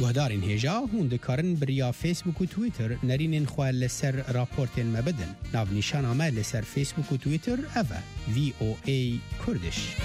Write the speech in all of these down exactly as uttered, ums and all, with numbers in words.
گهدارین هجا هون دکارن بریا فیسبوک و تویتر نرینین خواه لسر راپورتین مبدن. ناو نیشان آمه لسر فیسبوک و تویتر اوه وی او ای کردش.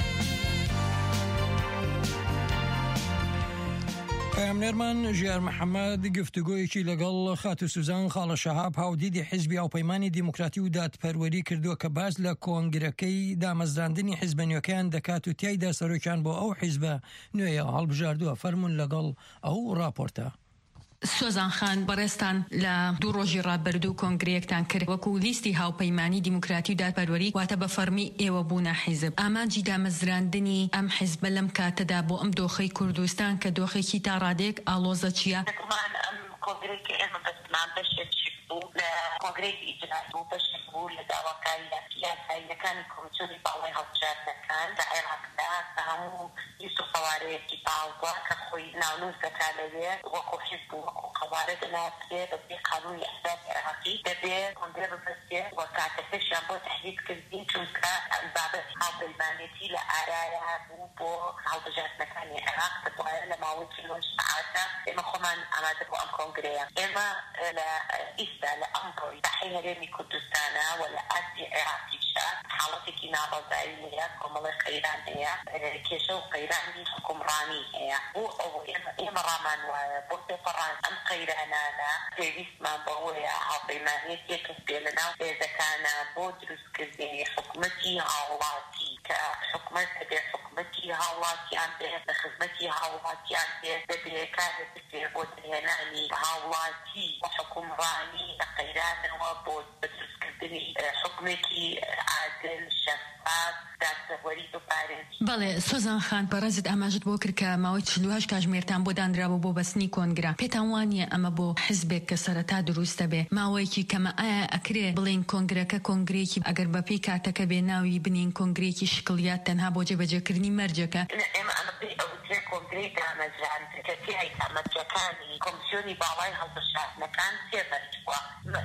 پایامنێرمان ژیار محەممەد گفتوگۆیەکی لەگەڵ خات و سوزان خاڵە شەهاب هاودیدی حیزبی هاوپەیمانی دیموکراتی و دادپەروەری کردووە کە باز لە کۆنگرەکەی دامەزراندنی حیزبە نوێەکەیان دەکات و تیایدا سەرۆکیان بۆ ئەو حیزبە نوێیە هەڵبژاردووە. فەرمون لەگەڵ ئەو راپۆرتە. سۆزان خان بەڕێستان لە دوو ڕۆژی ڕابردوو کۆنگرەیەکتان کرد وەکو لیستی هاوپەیمانی دیموکراتی و دادپەروەری واتە بە فەرمی ئێوە بوونە حیزب. ئامانجی دامەزراندنی ئەم حیزبە لەم کاتەدا بۆ ئەم دۆخەی کوردستان کە دۆخێکی تا ڕادێک ئاڵۆزە چییە؟ کۆنگرەیەکی ئێمە بەستمان بەشێک بوو لە کۆنگرەیەکی ئیجرایی بوو بەشێک بوو لە داواکاری یاساییەکانی کۆمیسیۆنی باڵای هەڵبژاردنەکان لە عێراقدا کە هەموو لیست و قەوارەیەکی باڵبووە کە خۆی ناونووس دەکات لەوێ وەکو حیزب و وەکو قەوارە دەناسرێ بەبێ قانونی ئەحزاب عێراقی دەبێت کۆنگرە ببەستێ و کاتەکەشیان بۆ تەحریک کردین چونکە بابەت هاوپەیمانێتی لە ئارایە بوو بۆ هەڵبژاردنەکانی عێراق دەبوایە لە ماوەی چلۆن سەعاتە ئێمە خۆمان ئامادە بۆ ئەم کۆنگرەیە. ئێمە لە ئیستا لە ئەمڕۆی ساحەی هەرێمی کوردستانە و لە ئاستی عێراقیشە حاڵەتێکی ناڕەزایی هەیە، کۆمەڵی قەیران هەیە، کێشە و قەیرانی حکومڕانی هەیە. بۆ ئەو ئێمە ڕامان وایە بۆ پێپەڕان ئەم قەیرانانە پێویستمان بەوەیە هاوپەیمانیت یەکەس بێ لەناو هێزەکانە بۆ دروستکردنی حکومەتی هاوڵاتی کە حکومەت دەبێ حکومەتی هاوڵاتیان بێ لە خزمەتی هاوڵاتیان بێ دەبێ کارێک بێ بۆ دەهێنانی هاوڵاتی و حکومڕانی لە قەیرانەوە بۆ دروستکردنی حکومێکی عادل شەفاف دادپەروەری بپارێت. بەڵێ سۆزان خان بەڕێزت ئاماژت بۆ کرد کە ماوەی چلوهەشت کاتژمێرتان بۆ دانرابوو بۆ بەستنی کۆنگرە. پێتان وانییە ئەمە بۆ حیزبێک کە سەرەتا دروستە بێ ماوەیەکی کەمە ئایا ئەکرێ بڵێن کۆنگرەکە کۆنگرێکی ئەگەر بەپێی کاتەکە بێ ناوی بنین کۆنگرێکی شکڵیات تەنها بۆ جێبەجێکردنی مەرجەکە؟ ئێمە ئەمە پێی ئەوترێ کۆنگرەی دامەزراندن کە تیای ئامەرجەکانی کۆمیسیۆنی باڵای هەڵبژاردنەکان سێ مەرج بووە.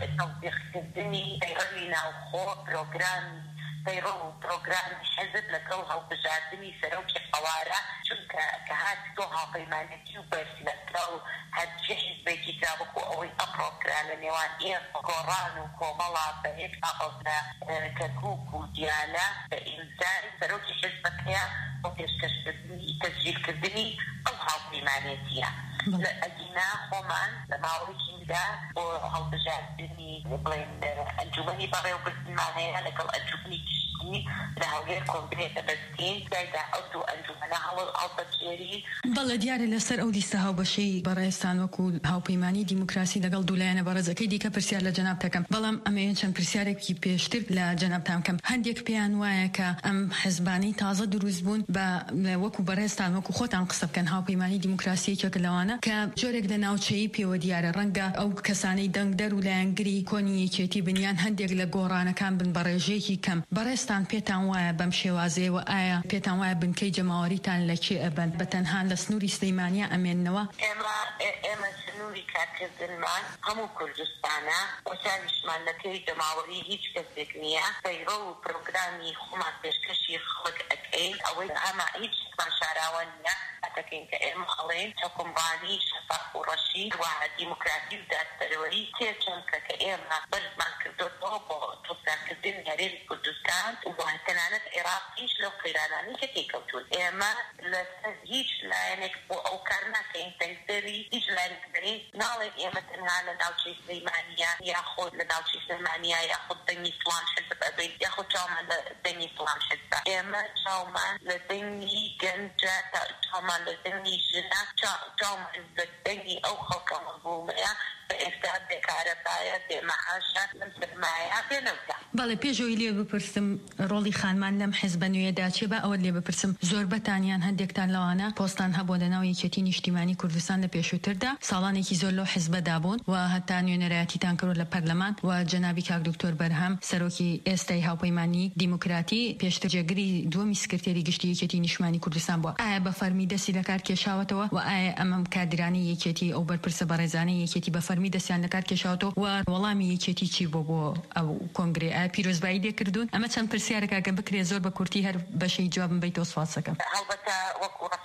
تەوزیقکردنی پەیڕەوی ناوخۆ پرۆگرام پەیڕۆ و پرۆگرامی حیزب لەگەڵ هەڵبژاردننی سەرۆکی قەوارە چونکە کە هاتی تۆ هاوپەیمانێتی و بەرز لەگەڵ هەرچی حیزبێکی جاوەکو ئەوەی ئەپڕۆکرا لە نێوان ئێمە گۆڕان و کۆمەڵا بە یەک ئاقەوتە کەرکووک و دیانە بە ئیمزای سەرۆکی حیزبەکەیە بۆ پێشکەشکردنی تەسجیلکردنی ئەو هاوپەیمانێتیە. لە ئەدینا خۆمان لە ماوەیەکیدا بۆ هەڵبژاردننی بڵێن ئەنجومەنی بەڕێوەبردنمان هەیە لەگەڵ ئەنجومەنی گشتی لە هەولێر کۆنگرێ دەبەستین تیایدا ئەو دوو ئەنجومەنە هەڵبەجێری. بەڵێ دیارە لەسەر ئەو لیستە هاوبەشەی بەڕێستان وەکو هاوپەیمانی دیموکراسی لەگەڵ دوولایەنە بەڕێزەکەی دیکە پرسیار لە جەناب دەکەم، بەڵام ئەمەیە چەند پرسیارێکی پێشتر لە جەنابتان کەم. هەندێک پێیان وایە کە ئەم حیزبانەی تازە دروست بوون بە وەکو بەڕێستان وەکو خۆتان قسە بکەن هاوپەیمانی دیموکراسیەکێک لەوانە کە جۆرێک لە ناوچەیی پێوە دیارە ڕەنگە ئەو کەسانەی دەنگدەر و لایەنگری کۆنی یەکێتی بنیان هەندێک لە گۆڕانەکان بن بە ڕێژەیەکی کەم. بەڕێستان پێتان وایە بەم شێوازەیەوە ئایا پێتان وایە بنکەی جەماوەریتان لەکێ ئەبەن بە تەنها لە سنووری سلەیمانیە ئەمێننەوە؟ ئێمە ئێمە سنووری کارکردنمان هەموو کوردستانە وەساویشمان لەکەی جەماوەری هیچ کەسێک نییە. پەیڕۆ و پرۆگرامی خۆمان پێشکەشی خەڵک ئەکەین ئەوەی ئەمە هیچ شتمان شاراوە نییە ئەتەکەین کە ئێمە ئەڵێن حکومڕانی شەفاف و ڕەشید و دیموکراسی و دادپەروەری تێچەمکە کە ئێمە بەرزمان کردوەوە بۆ تۆپدارکردنی هەرێمی کوردستان و تەنانەت عێراق هیچ لەو قەیرانانەی کە تێکەوتوون. ئێمە لەسەر هیچ لایەنێک بۆ ئەو کار ناکەین تەنگدەری هیچ لایەنێک بەرین ناڵێن ئێمە تەنها لە ناوچەی سلەیمانیە یاخۆ لە ناوچەی سلەیمانیە یاخۆ دەنگی فڵان حیزب ئەبین یاخۆ چاومان لە دەنگی فڵان حیزبە. ئێمە چاومان لە دەنگی گەنجە چاومان لە دەنگی ژنە چاومان لە دەنگی ئەو خەڵکە مەظلومەیە بە ئێستا بێکارەبایە بێمەعاشە لەم سەرمایە پێنەوتە. بەڵێ پێشەوەی لێ بپرسم ڕۆڵی خانمان لەم حیزبە نوێدا چێ بە ئەوە لێ بپرسم زۆربەتانیان هەندێکتان لەوانە پۆستان هەبوو لە ناو یەکێتی نیشتیمانی کوردستان لە پێشووتردا ساڵانێکی زۆر لەو حیزبەدا بوون و هەتا نوێنەرایەتیتان کردو لە پەرلەمان و جەنابی کاک دکتۆر بەرهەم سەرۆکی ئێستای هاوپەیمانی دیموکراتی پێشتر جێگری دووەمی سکرتێری گشتی یەکێتی نیشتیمانی کوردستان بووە. ئایا بە فەرمی دەستی لە کار کێشاوەتەوە و ئایا ئەمەم کادرانی یەکێتی ئەو بەرپرسە بەڕێزانەی یەکێتی بە فەرمی دەستیان لە کار کێشاوەتەوە و وەڵامی یەکێتی چی بۆ بۆ ئەو کۆنگرێ ئایا پیرۆزبایی لێکردوون؟ ئەمە چەند پرسیارێکە کە بکرێ زۆر بە کورتی هەر بەشەی جوابم بیتەوە سواسەکەم. هەڵبەتە وەکو ڕەفاقەت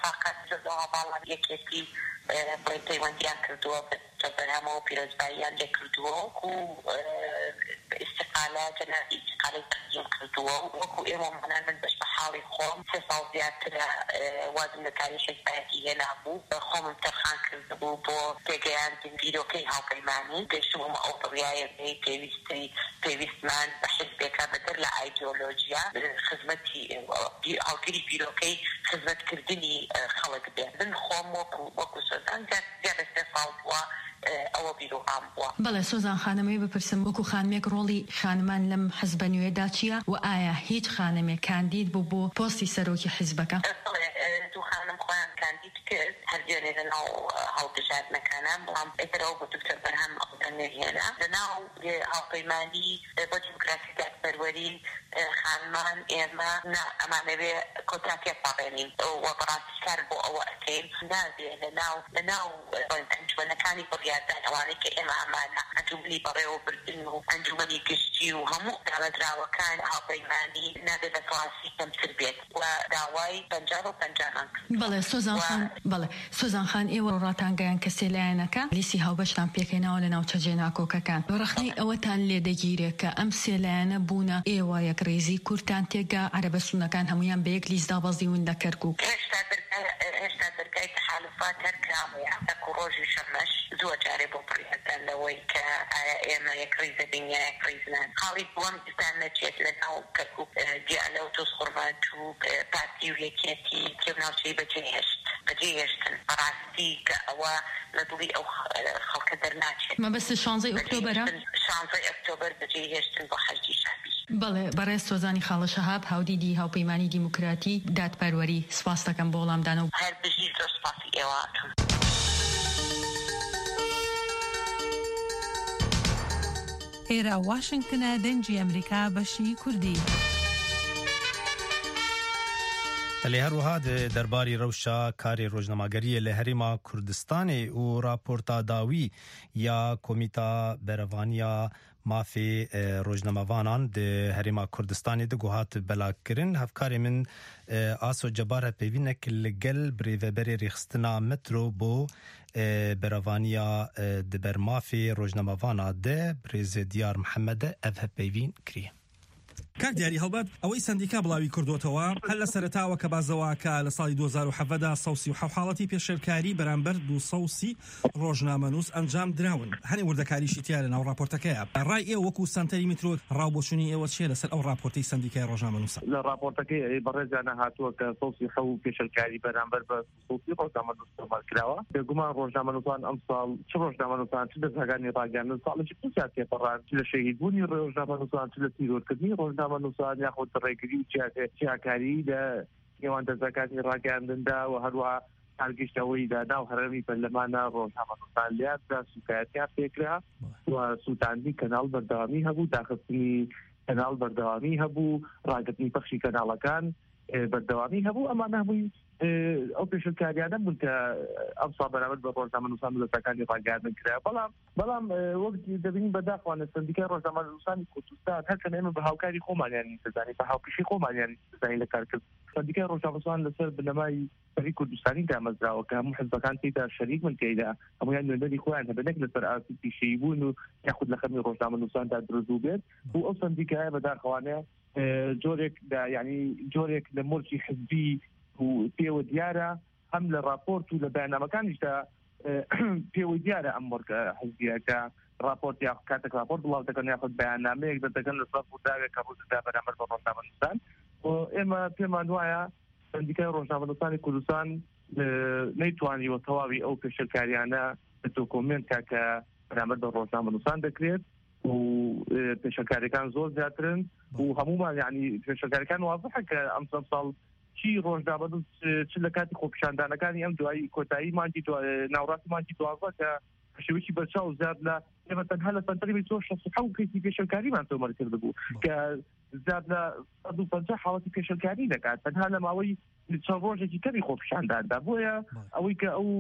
کردەوە باڵام یەکێتی بڵێ پەیوەندیان کردووە بەرهەمەوە پیرۆزباییان لێ کردووە وەکو استقالە جەنابی استقالەی تەقدیم کردووە وەکو ئێوە مانان من بەش بە حاڵی خۆم سێ ساڵ زیاترە وازم لە کاری حیزبایەتی هێنابوو خۆمم تەرخان کردبوو بۆ تێگەیاندن بیرۆکەی هاوپەیمانی گەیشتم ئەو دڵیایە بێ پێویستی پێویستمان بە حیزبێکە بەدەر لە ئایدیۆلۆژیا خزمەتی هاوگیری بیرۆکەی خزمەتکردنی خەڵک بێن من خۆم وەکو وەکو سۆزان زیاد لە سێ ساڵ بووە ئەوە بیرۆکام بووە. بەڵێ سۆزان خانمەی بپرسم وەکو خانمێک ڕۆڵی خانمان لەم حیزبە نوێدا چییە و ئایا هیچ خانمێک کاندید بوو بۆ پۆستی سەرۆکی حیزبەکە؟ دوو خانم خۆیان کاندید کرد هەردوێنێ لەناو هەڵبژاردنەکانان بەڵام ئێترەوە بۆ دکتۆر بەرهەم ئەڵتەنێهێنا لەناو هاوپەیمانی بۆ دیموکراسی دادپەروەری خانمان ئێمە ئەمانەوێ کۆنتراکتێک پاڕێنین وە بەڕاستیکار بۆ ئەوە ئەکەین نابێ لەناو لەناو ئەنجومەنەکانی بڕیاردان ئەوانەی کە ئێمە ئەمانە ئەنجومەنی بەڕێوەبردن و ئەنجومەنی گشتی و هەموو دامەدراوەکان هاوپەیمانی نابێت بە کڵاسی کەمتر بێت و داوای پەنجاب و پەنجابان کرد. بەڵێ سۆزان خان بەڵێ سۆزان خان ئێوە ڕاتانگەیان کە سێلایەنەکە لیستی هاوبەشتان پێکەینەوە لە ناوچە جێناکۆکەکان ڕەخنەی ئەوەتان لێ دەگیرێت کە ئەم سێلایەنە بوونە ئێوە یەک ڕێزی کورتان تێگا عەرەبە سونەکان هەمویان بە یەک لیستدا بەزیون لە کەرکووک. هێشتا دەرگای تەحالوفات هەر کراوەیە ئەکو ڕۆژی شەمەش زۆر جارێ بۆ بڕیاردان لەوەی کە ئایا ئێمە یەک ڕێزە دنیا یەک ڕێزنان خاڵی بووەم دستان نەچێت لە ناو کەرکووک دیالە و تۆز قوربات و پارتی و یەکێتی کێوناوچەی بەجێهێشت بەجێهێشتن بەڕاستی کە ئەوە لە دڵی ئەو خەڵکە دەرناچێت مەبەستە شانزەی ئۆکتۆبەرە شانزەی ئۆکتۆبەر بەجێهێشتن بۆ حەرجی شابی. بەڵێ بەڕێز سۆزانی خاڵە شەهاب هاودیدی هاوپەیمانی دیموکراتی دادپەروەری سپاس دەکەم بۆ وەڵامدانە و هەر بژی زۆر سپاسی ئێوەتون. ئێرە واشنگتنە دەنجی ئەمریکا بەشی کوردی. لە هەروەها دەرباری ڕەوشە کاری ڕۆژنەماگەریە لە هەرێما کوردستانی و راپۆرتا داوی یا کۆمیتا بەرەڤانیا مافی ڕۆژنەمەوانان د هەرێما کوردستانی دەگوهات بەلاکردن هەفکاری من ئاسۆ جەبارە پەیوینێک لەگەل برێڤەبەرێ ڕێخستنا مترۆ بۆ بەرەڤانیا دبەر مافی ڕۆژنەمەوانە دە برێزە دیار محەممەدە ئەڤ هەپەیوین کریە. کاک دیاری هەڵبەت ئەوەی سندیکا بڵاوی کردوتەوە هەر لە سەرەتاوە کە بازەوەکە لە ساڵی دوو هەزار و سەڤەدا سەوسی و حاڵەتی پێشێرکاری بەرامبەر دوو سەوسی ڕۆژنامەنووس ئەنجام دراون هەنێ وردەکاریشی تیا لە ناو راپۆرتەکەیە ڕای ئێوە وەکو سنتەری میترۆ ڕاوبۆچوونی ئێوە چیە لەسەر ئەو راپۆرتەی سندیکای ڕۆژنامەنووسە؟ لە راپۆرتەکەی بەڕێزانە هاتووە کە سەوسی حەو پێشێرکاری بەرامبەر بە سەوسی ڕۆژنامەنووس تۆمارکراوە بێگومان ڕۆژنامەنووسان ئەم ساڵ چ ڕۆژنامەنووسان چ دەستگاکانی ڕاگەاندن ساڵێکی پرسیار تێپەڕان چ لە شەهیدبوونی ڕۆژنامەنووسان چ لە تیرۆرکردنی ڕۆژنامەنووسان یاخۆ ڕێگری و چیاکاری لە نێوان دەستگاکانی ڕاگەاندندا و هەروە هەرگشتەوەی دا ناو هەرێمی پەرلەمانە ڕۆژنامەنووسان لیاندا سوکایەتیان پێکرا و سووتاندنی کەناڵ بەردەوامی هەبوو داخستنی کەناڵ بەردەوامی هەبوو ڕاگرتنی پەخشی کەناڵەکان بەردەوامی هەبوو ئەمانە هەبووی ئەو پێشنگاریانە بوون کە ئەم ساڵ بەرامبەر بە ڕۆژنامەنووسان و دەستگاکانی ڕاگەاندن کرا بەڵام بەڵام وەک دەبینین بەداخوانە سندیکای ڕۆژنامەنووسانی کوردستان هەرکەن ئێمە بە هاوکاری خۆمانیان نیسەزانی بە هاوپیشی خۆمانیان نیسەزانی لە کارکرد سندیکای ڕۆژنامەنووسان لەسەر بنەمای سەری کوردستانی دامەزراوە کە هەموو حزبەکان تێدا شەریک من تێدا هەمویان نوێنەری خۆیان هەبێ نەک لەسەر ئاسی پیشەیی بوون و یاخود لە خەمی ڕۆژنامەنووساندا دروست بێت و ئەو سندیکایە بەداخەوانە جۆرێک یعنی جۆرێک لە مۆرجی حزبی و پێوە دیارە هەم لە راپۆرت و لە بەیاننامەکانیشدا پێوە دیارە ئەم مۆرگە حزبیەکە راپۆرت یا کاتێک راپۆرت بڵاو دەکەن یاخود بەیاننامەیەک دەدەگەن لەسەر ڕووداوێک کە ڕوودا بەرامبەر بە ڕۆژنامەنووسان ئێمە پێمان وایە سندیکای ڕۆژنامەنووسانی کوردستان نەیتوانیوە تەواوی ئەو پێشەرکاریانە دۆکۆمنتێکە کە بەرامبەر بە ڕۆژنامەنووسان دەکرێت و پێشەرکاریەکان زۆر زیاترن و هەمومان یعنی پێشەرکاریەکان وازەحە کە ئەم چەند ساڵ چی ڕۆژنامەنووس چ لە کاتی خۆپیشاندانەکانی ئەم دوایی کۆتایی مانگی ناوڕاستی مانگی دوازدە کە شێوەیەکی بەرچاو زیاد لە ئێمە تەنها لە سەنتەری تۆ شەست و حەوت کەیسی پێشەرکاریمان تۆمەر کرده بوو کە زیاد لە سەد و پەنجا حاڵەتی پێشەرکاری دەکات تەنها لە ماوەی چەند ڕۆژێکی کەمی خۆپیشانداندا بۆیە ئەوەی کە ئەو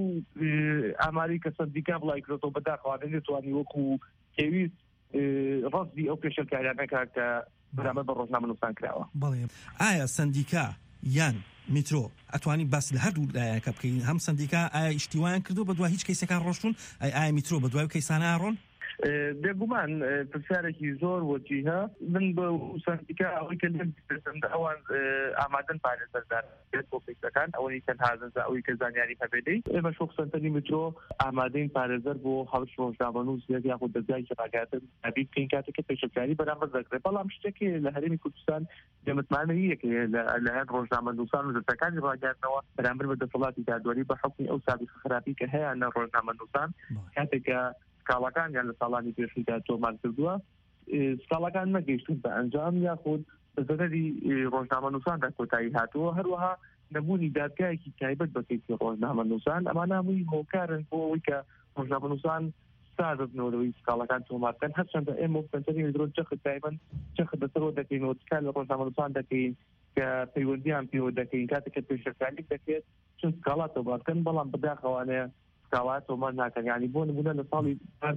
ئاماری کە سندیکا بڵای کردەوە بەداخەوانە نێتوانی وەکو پێویست ڕەزی ئەو پێشەرکاریانەکە کە بەرامبەر بە ڕۆژنامەنووسان کراوە. بەڵێ ئایا سندیکا یان میترۆ ئەتوانی باس لە هەردوو لایەکە بکەین هەم سندیکا ئایا ئیشتیوان کردو بە دوای هیچ کەیسەکان ڕۆشتون ئایا میترۆ بە دوای کەیسانە ڕۆن بێگومان پرسیارێکی زۆر وەجیهە من بە سندیکا ئەوەی کە ئەوان ئامادەن پارێزەردار بۆ فکرەکان ئەوەی تەنها ئەوەی کە زانیاری هەبێتی ئێمە شۆک سەنتەری میترۆ ئامادەین پارێزەر بۆ هەڵش ڕۆژنامەنووس یاخود دەرگای ڕاگەیاندن ئەبی بکەین کاتێککە پێشەکاری بەرامبەر دەکرێت بەڵام شتێکی لە هەرێمی کوردستان دەمەتمانەیە کە لە هەر ڕۆژنامەنووسان و دەستەکانی ڕاگەاندنەوە بەرامبەر بە دەسەڵاتی دادوەری بە حکمی ئەو سابقە خراپی کە هەیە لە ڕۆژنامەنووسان کاتێکە سکاڵەکان یان لە ساڵانی پێشودا تۆمار کردووە سکاڵەکان نەگەیشتون بە ئەنجام یاخود بەزەرەری ڕۆژنامەنووساندا کۆتایی هاتووە هەروەها نەبوونی دادگایەکی تایبەت بە کەیسی ڕۆژنامەنووسان ئەمانە هەمووی هۆکارن بۆ ئەوەی کە ڕۆژنامەنووسان سازبنەوەی سکاڵەکان تۆمارکەن هەرچەندە ئێمە سەنتەری میترۆ جەخت دایمەن جەخت بەسەرەوە دەکەینەوە چکار لە ڕۆژنامەنووسان دەکەین کە پەیوەندیان پێوە دەکەین کاتێککە پێشەکانی دەکرێت چون سکاڵات تۆمارکەن بەڵام بەداخەوانەیە سکاڵات تۆمار ناکەن یعنی بۆ نمونە لە ساڵی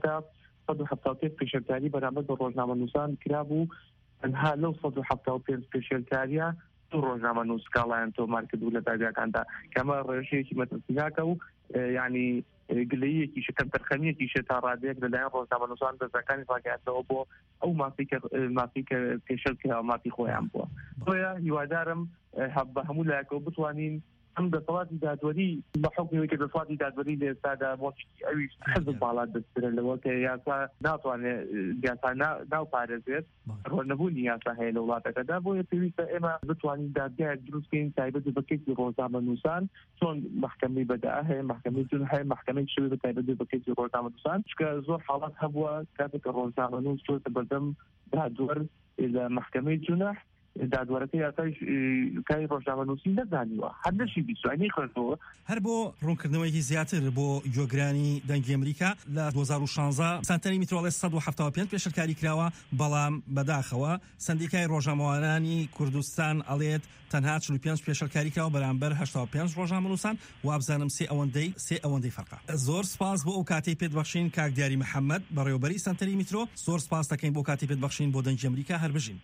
سەد و هەفتاد و پێنج پێشەکاری بەرامبەر بە ڕۆژنامەنووسان کرابوو تەنها لەو سەد و هەفتاد و پێنج پێشەکاریە دوو ڕۆژنامەنووس سکاڵیان تۆمار کردوو لە دادگاکاندا کەمە ڕێژەیەکی مەترسیناکە و یعنی گلەیەکی شەکەم تەرخەمیەکی شێ تا ڕادەیەک لەلایەن ڕۆژنامەنووسان دەستەکانی ڕاگەیاندنەوە بۆ ئەو مافی کە مافی کە پێشەل کە مافی خۆیان بووە بۆیە هیوادارم بە هەموو لایەکەوە بتوانین ئەم دەسەڵاتی دادوەری بە حکمەوەی کە دەسەڵاتی دادوەری لە ئێستادا مۆچی ئەوی حەزم باڵات دەسترە لەوە کە یاسا ناتوانێت یاسا ناو پارێزێت ڕۆنەبوونی یاسا هەیە لە وڵاتەکەدا بۆیە پێویستە ئێمە بتوانین دادگایەک دروست بکەین تایبەت بە کەیسی ڕۆژنامەنووسان چۆن محکەمەی بەداء هەیە محکەمەی جون هەیە محکەمەی شەوی بە تایبەت بە کەیسی ڕۆژنامەنووسان چکە زۆر حاڵات هەبووە کاتێک کە ڕۆژنامەنووس چۆتە بەردەم دادوەر لە محکەمەی جونەح دادوەرەکە یاسای کاری ڕۆژنامەنووسی نەزانیوە هەر نەشی بیستوانی خوێندەوە هەر بۆ ڕوونکردنەوەیکی زیاتر بۆ گوێگرانی دەنگی ئەمریکا لە دوو هەزار و شانزە سەنتەری میترۆڵێ سەد و هەفتاد و پێنج پێشەکاری کراوە بەڵام بەداخەوە سندیکای ڕۆژنامەوانانی کوردستان ئەڵێت تەنها چل و پێنج پێشەکاری کراوە بەرامبەر هەشتا و پێنج ڕۆژنامەنووسان وابزانم سێ ئەوەندەی سێ ئەوەندەی فەرقە زۆر سپاس بۆ ئەو کاتەی پێدبەخشین کاک دیاری محەممەد بەڕێوەبەری سەنتەری میترۆ زۆر سپاس دەکەین بۆ کاتی پێدبەخشین بۆ دەنگی ئەمریکا هەر بژین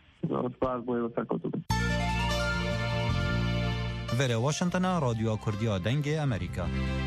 Vere Washingtona رادیۆ کوردیا دەنگی ئەمریکا.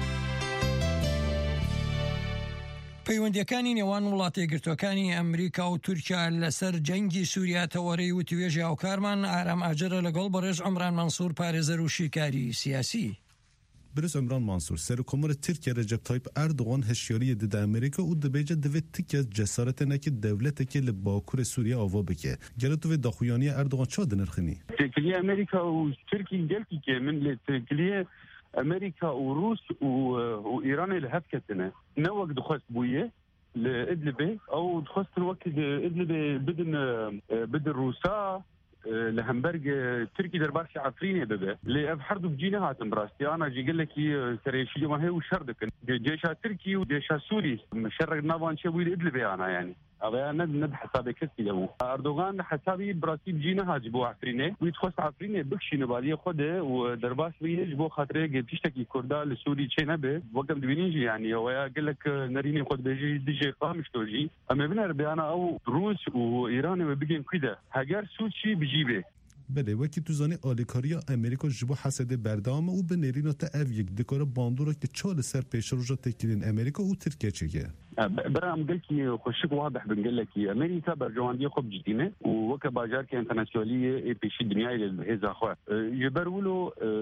پەیوەندیەکانی نێوان وڵاتە یەکگرتووەکانی ئەمریکا و تورکیا لەسەر جەنگی سووریا تەوەرەی و توێژی هاوکارمان ئارام ئاجرە لەگەڵ بەڕێز عومران مەنسوور پارێزەر و شیکاری سیاسی. Birîz Ömran Mansur Serokkomara Tirkiye Recep Tayyip Erdoğan hişyariyê dide Amerîka û dibêje divê tikez cesaretenekî devletekê li Bakurê Sûriye ava bike. Gelo tu vê daxuyaniya Erdoğan çawa dinirxînî? Tirkiye Amerîka û Tirkiye gelkî min lê Tirkiye Amerîka û Rûs û û Îranê li hev ketine. Ne wek dixwest bûye li Idlibê ew dixwestin wekî li Idlibê bidin bidin Rûsa li hemberg Tirkî derbasî Efrînê bibe. Lê ev her du bicîne hatin birastî. Ana jî gelekî serêşî wan heye û şer dikin. Cêşa Tirkî û cêşa Sûrî şerrek navan çebûyî li Idlibê ana yani. Avaya ne ne hesabê kesî de bû. Erdogan hesabî birastî bicîne hat ji bo Efrînê. Wî dixwest Efrînê bikişîne baliyê xwe de û derbas bîye ji bo xatirê tiştekî Kurda li Sûrî çê nebe. Wekem dibînî jî yani awaya gelek nerînê xwe dibêjî dijê xamişto jî. Em ê biner beyana ew Rûs û Îranê ve bigên kwî de. Heger Sûçî bijî bê. Belê wekî tu zanî alîkariya Amerîka ji bo hesedê berdam û bi nêrîna te ev yek dikare bandorek ça li ser pêşroja tekilên Amerîka û Tirkiye çêke. برام قلكي خشك واضح بنقلكي امريكا برجوانديه خب جدينه ووك باجارك انترناسيوناليه اي بي شي دنيا هذا اخوا يبرولو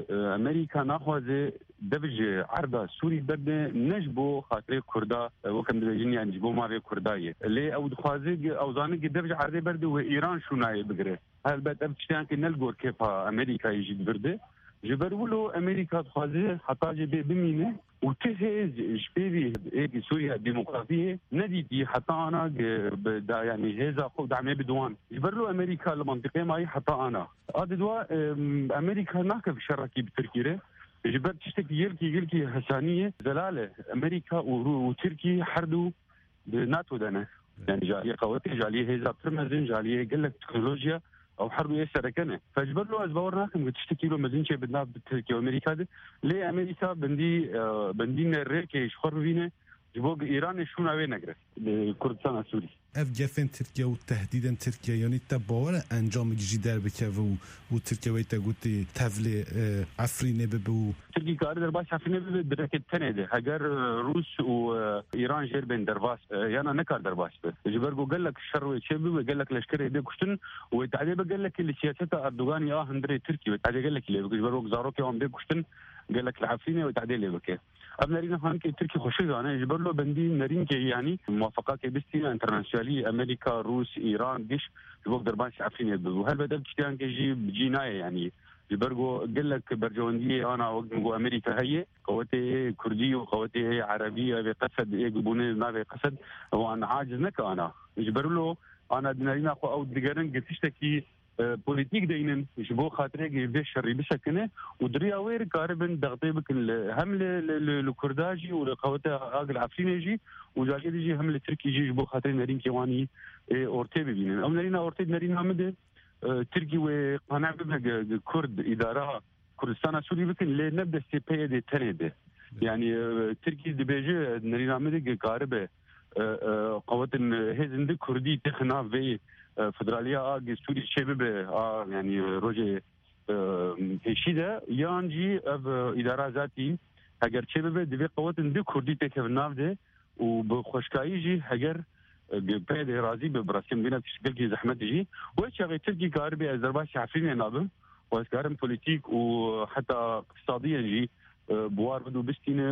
امريكا ناخذ دبج عرضه سوري بد نجبو خاطر كردا وكم دجني نجبو ما في كردايه اللي او دخازي او زانق دبج عرضه برد وايران شو ناي بقره هل بد ابتشتان نلقور كيف امريكا يجي برده جبرولو امريكا دخازي حتى جي بمينه وتهز شبيبي هيك سوريا الديمقراطيه نديتي حتى انا يعني هذا خو دعمي بدوان جبرلو امريكا المنطقه ماي حتى انا هذا دوا امريكا ناكف شركي بتركيا جبر تشتكي يلكي يلكي حسانيه زلاله امريكا وتركي حردوا بناتو دنا يعني جاليه قوتي جاليه هذا برمزن جاليه قال لك تكنولوجيا او حرب يسر كنه فجبر له ازبور ناكم تشتكي له مزين شي بدنا بتركيا وامريكا ليه امريكا بندي بندين الريكي شخر فينا جبوق ايران شو ناوي نغرس كردستان سوري اف گفن ترکیه و تهدیدن ترکیه یعنی تباور انجام گیجی در بکه و و ترکیه وی تگوتی تفل عفرینه ببو ترکی کاری در باش عفرینه ببو برکت تنیده اگر روس و ایران جر بین در باش یعنی نکار در باش به جبرگو قال لك الشر ويشي بي قال لك لشكر يدي كشتن وتعدي قال لك اللي سياسته اردوغان يا هندري تركي وتعدي قال لك اللي جبرو زاروك يوم دي كشتن قال لك العفرينه وتعدي لي بكي ابنرينا هانك تركي خوشي انا جبر له بندي نرين كي يعني موافقات بستي انترناسيونالي امريكا روس ايران ديش بقدر باش عفرينه بو هل بدل كشتان كيجي جنايه يعني جبرجو قال لك برجوندي انا وقت نقول امريكا هي قوتي كرديه وقوتي عربيه بقصد يجيبوني ما بقصد وانا عاجز نك انا جبر له انا دنارينا او دقرن قلتشتكي بوليتيك دينن يشبو خاطري بيش شري بسكنه ودريا وير قاربن دغطيبك هم لكرداجي ولقوته اقل عفرينجي وجاكي يجي هم لتركي يجي يشبو خاطري نارين كيواني اورتي بينن او نارينا اورتي نارينا مده تركي وقناع بها كرد إدارة كردستان سوري بكن لنبدأ سيبايا دي تنيده يعني تركي دي بيجي نرينا مدق قاربة قوات هزن دي كردي تخنا في فدرالية آقي سوري شبه يعني روجي هشيدة يانجي اف إدارة ذاتي اگر شبه دي قوات دي كردي تخنا في وبخوشكاي جي اگر بيد رازي ببراسيم بينا تشكل زحمه تجي وش غير تركي قاربي ازربايجان عارفين نابم واسكارم بوليتيك وحتى اقتصاديا جي بوار بدو بستينه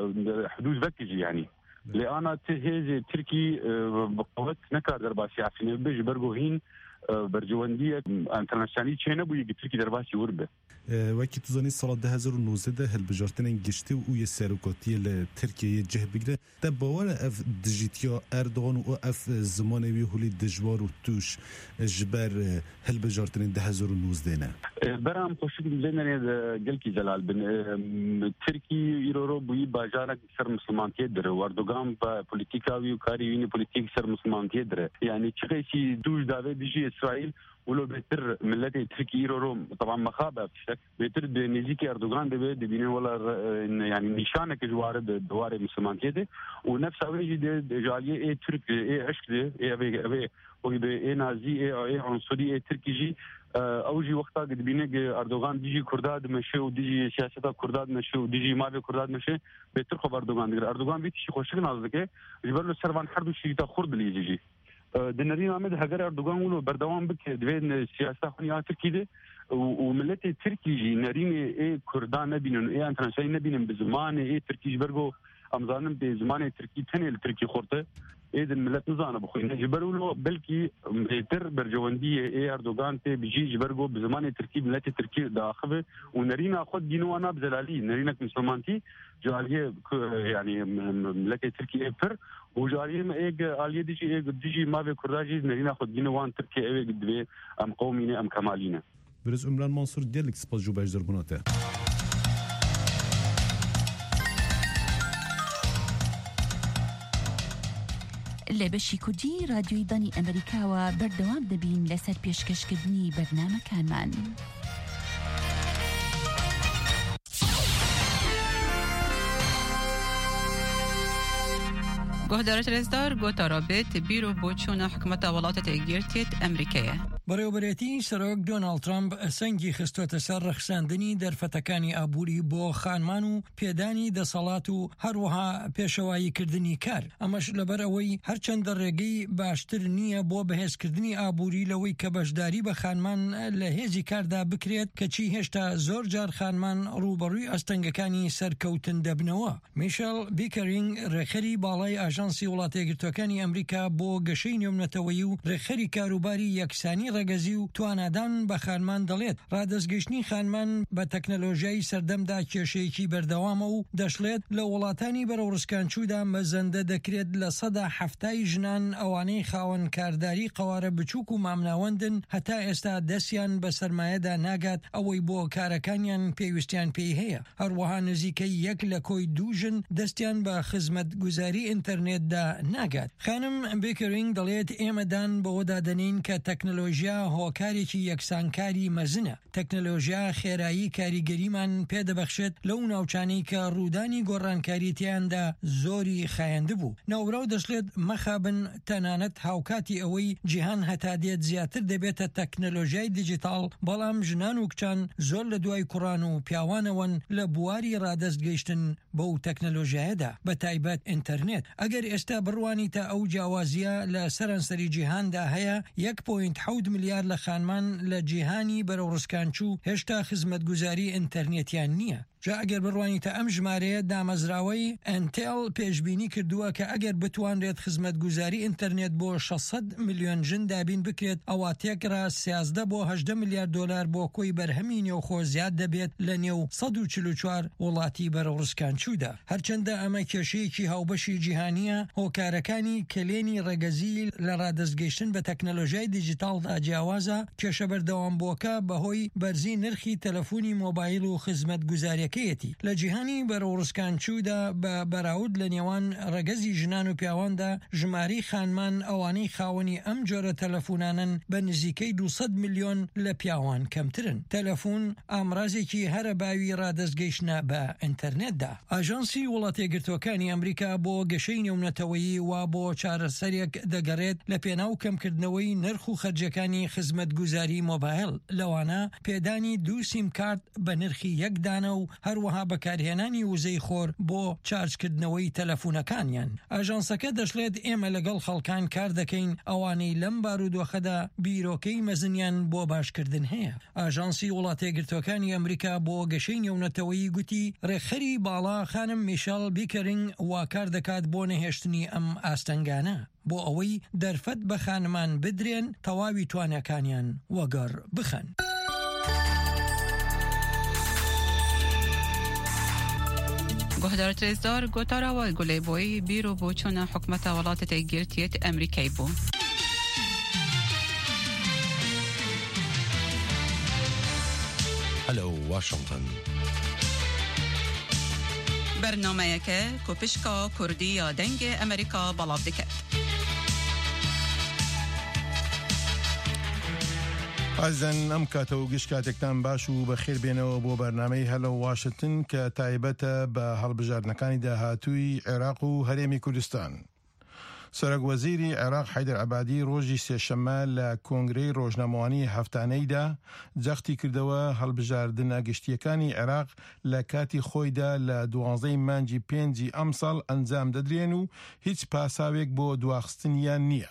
وحدود فكجي يعني لأنا تهيز تركي بقوت نكار ازربايجان عارفين بيج برجوهين برجواندية انترناسيونالي تشينا بو يجي تركي درباشي وربه وکی تو زنی سال ده هزار و نوزده هل بجارتن گشته و یه سرکاتی لترکیه جه بگیره تا باور اف دیجیتیا اردوغان و اف زمانی وی هولی دجوار و توش جبر هل بجارتن ده هزار و نوزده نه برام خوشی بلنه گل کی جلال بن ترکی ایرو بوی باجارک سر مسلمانتی دره و اردوغان با پولیتیکاوی و کاری وینی پولیتیک سر مسلمانتی دره یعنی چه چی دوش داوی دیجی اسرائیل ولو بيتر ملتي تركي يرو طبعا مخابه بشكل بيتر نيجيكي اردوغان دي دي ولا يعني نشانك جوار دوار مسلمان كده ونفس اوجي دي جاليه اي ترك اي عشق دي اي ابي اي نازي اي عنصري اي تركي جي اوجي وقتها قد بينك اردوغان ديجي كرداد مشي وديجي سياسه كرداد مشي وديجي ما بي كرداد مشي بيتر خبر اردوغان دي اردوغان بيتي شي خوشك نازك جبر له سربان حرب شي تا خرد لي يجي دنرين عمد هجر اردوغان ولو بردوام بك دوين سياسه خنيا تركي دي وملتي تركي جي نرين اي كردان نبينن اي انترناسيونال نبينن بزمان اي تركي برغو امزانم بزمان تركي تني تركي خورته اي الملت نزانه بخوي جبرولو بلكي بيتر برجواندي اي اردوغان تي بيجي برغو بزمان تركي ملتي تركي داخبه ونرين اخذ دينو انا بزلالي نرينك مسلمانتي جاليه يعني ملتي تركي افر وجاريم ايج عليه ديجي ايج ديجي ما في كرداجي نرينا خد جنوان تركيا ايج دبي ام قومينا ام كمالينا برز عمران منصور ديالك سباس جو باش دربوناته لبشی کردی رادیوی دانی امریکا و بردوام دبین لسر پیشکشکردنی برنامه کانمان گهدارت رزدار گوتا رابط بیرو بوچون حکومت ولایت تگیرتیت امریکیه. بەڕێوەبەرێتی سەرۆک دۆناڵد ترامپ سەنگی خستۆتە سەر ڕەخساندنی دەرفەتەکانی ئابووری بۆ خانمان و پێدانی دەسەڵات و هەروەها پێشەواییکردنی کار ئەمەش لەبەرەوەی هەرچەندە ڕێگەی باشتر نییە بۆ بەهێزکردنی ئابووری لەوەی کە بەشداری بە خانمان لە هێزی کاردا بکرێت کەچی هێشتا زۆر جار خانمان ڕوبەڕووی ئەستەنگەکانی سەرکەوتن دەبنەوە. میشێل بیکەرینگ ڕێکخەری باڵای ئاژانسی وڵاتە یەکگرتووەکانی ئەمریکا بۆ گەشەی نێونەتەوەیی و ڕێکخەری کاروباری یەکسانی ڕێگەزی و توانادان بە خانمان دەڵێت ڕادەستگەیشتنی خانمان بە تەکنەلۆژیای سەردەمدا کێشەیەکی بەردەوامە و دەشڵێت لە وڵاتانی بەرەو ڕسکانچوودا مەزەندە دەکرێت لە سەدا حەفتای ژنان ئەوانەی خاوەن کارداری قەوارە بچووک و مامناوەندن هەتا ئێستا دەستیان بە سەرمایەدا ناگات ئەوەی بۆ کارەکانیان پێویستیان پێی هەیە. هەروەها نزیکەی یەک لە کۆی دووژن دەستیان بە خزمەتگوزاری ئینتەرنێتدا ناگات. خانم بیکرینگ دەڵێت ئێمەدان بەوەدا دەنین کە تەکنەلۆژیا تەکنەلۆژیا هۆکارێکی یەکسانکاری مەزنە. تەکنەلۆژیا خێرایی کاریگەریمان پێدەبەخشێت لەو ناوچانەی کە ڕوودانی گۆڕانکاری تیاندا زۆری خایەندە بوو. ناوبراو دەشڵێت مەخابن تەنانەت هاوکاتی ئەوەی جیهان هەتادێت زیاتر دەبێتە تەکنەلۆژیای دیجیتال، بەڵام ژنان و کچان زۆر لە دوای کوڕان و پیاوانەوەن لە بواری ڕادەست گەیشتن بەو تەکنەلۆژیایەدا، بە تایبەت ئینتەرنێت. ئەگەر ئێستا بڕوانی تا ئەو جیاوازیە لە سەرانسەری جیهاندا هەیە، یەک کۆیڵ حەوت ملیار لە خانمان لە جیهانی بەرەو ڕسکانچوو هێشتا خزمەتگوزاری ئینتەرنێتیان نییە. جا ئەگەر بڕوانی تا ئەم ژمارەیە دامەزراوەی ئەنتێڵ پێشبینی کردووە کە ئەگەر بتوانرێت خزمەتگوزاری ئینتەرنێت بۆ شەشسەد ملیۆن ژن دابین بکرێت، ئەوە تێکرا سیازدە بۆ هەژدە ملیار دۆلار بۆ کۆی بەرهەمی نێوخۆ زیاد دەبێت لە نێو سەد و چل و چوار وڵاتی بەرەو ڕسکانچوودا. هەرچەندە ئەمە کێشەیەکی هاوبەشی جیهانیە، هۆکارەکانی کلێنی ڕێگەزی لە ڕادەستگەیشتن بە تەکنەلۆژیای دیجیتالدا جیاوازە، کێشە بەردەوامبووەکە بەهۆی بەرزی نرخی تەلەفۆنی مۆبایل و خزمەتگوزاریەکەیەتی. لە جیهانی بەرەو ڕسکانچوودا بە بەراورد لە نێوان ڕێگەزی ژنان و پیاواندا ژماری خانمان ئەوانەی خاوەنی ئەم جۆرە تەلەفۆنانن بە نزیکەی دووسەد ملیۆن لە پیاوان کەمترن. تەلەفۆن ئامرازێکی هەرە باوی ڕادەستگەیشتنە بە ئینتەرنێتدا. ئاژانسی وڵاتە یەکگرتووەکانی ئەمریکا بۆ گەشەی نێونەتەوەیی وا بۆ چارەسەرێک دەگەڕێت لە پێناو کەمکردنەوەی نرخ و خەرجەکانی خزمەتگوزاری مۆبایل، لەوانە پێدانی دوو سیم کارت بە نرخی یەکدانە و هەروەها بەکارهێنانی وزەی خۆر بۆ چارجکردنەوەی تەلەفۆنەکانیان. ئاژانسەکە دەشڵێت ئێمە لەگەڵ خەڵکان کار دەکەین ئەوانەی لەم بارودۆخەدا بیرۆکەی مەزنیان بۆ باشکردن هەیە. ئاژانسی وڵاتە یەکگرتووەکانی ئەمریکا بۆ گەشەی نێونەتەوەیی گوتی ڕێکخەری باڵا خانم میشەل بیکەرینگ وا کار دەکات بۆ نەهێشتنی ئەم ئاستەنگانە، بۆ ئەوەی دەرفەت بە خانمان بدرێن تەواوی توانەکانیان وەگەڕ بخەن. گهدار تریزدار گوتارا و گلی بوی بیرو بوچون حکمت ولایت تگیرتیت امریکایی بو. هلو واشنطن. برنامه که کوپشکا کردی یا دنگ امریکا بلاف دکت. عزیزان ئەم کاتە و گشت کاتێکتان باش و بەخێر بێنەوە بۆ بەرنامەی هەلە واشنتن کە تایبەتە بە هەڵبژاردنەکانی داهاتووی عێراق و هەرێمی کوردستان. سەرۆک وەزیری عێراق حەیدەر عەبادی ڕۆژی سێشەممە لە کۆنگرەی ڕۆژنامەوانی هەفتانەیدا جەختی کردەوە هەڵبژاردنە گشتیەکانی عێراق لە کاتی خۆیدا لە دوانزەی مانگی پێنجی ئەم ساڵ ئەنجام دەدرێن و هیچ پاساوێک بۆ دواخستنیان نییە.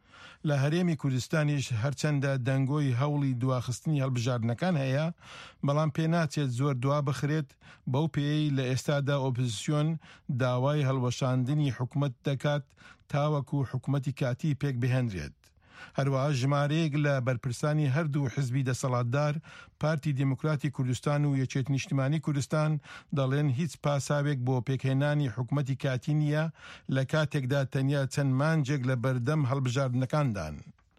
لە هەرێمی کوردستانیش هەرچەندە دەنگۆی هەوڵی دواخستنی هەڵبژاردنەکان هەیە، بەڵام پێناچێت زۆر دوا بخرێت بەو پێی لە ئێستادا ئۆپۆزیسیۆن داوای هەڵوەشاندنی حکومەت دەکات تاوەکو حکومەتی کاتی پێک بهێنرێت. هەروەها ژمارەیەک لە بەرپرسانی هەردوو حزبی دەسەڵاتدار، پارتی دیموکراتی کوردستان و یەکێتی نیشتیمانی کوردستان دەڵێن هیچ پاساوێک بۆ پێکهێنانی حکومەتی کاتی نییە لە کاتێکدا تەنیا چەند مانجێک لە بەردەم هەڵبژاردنەکاندان.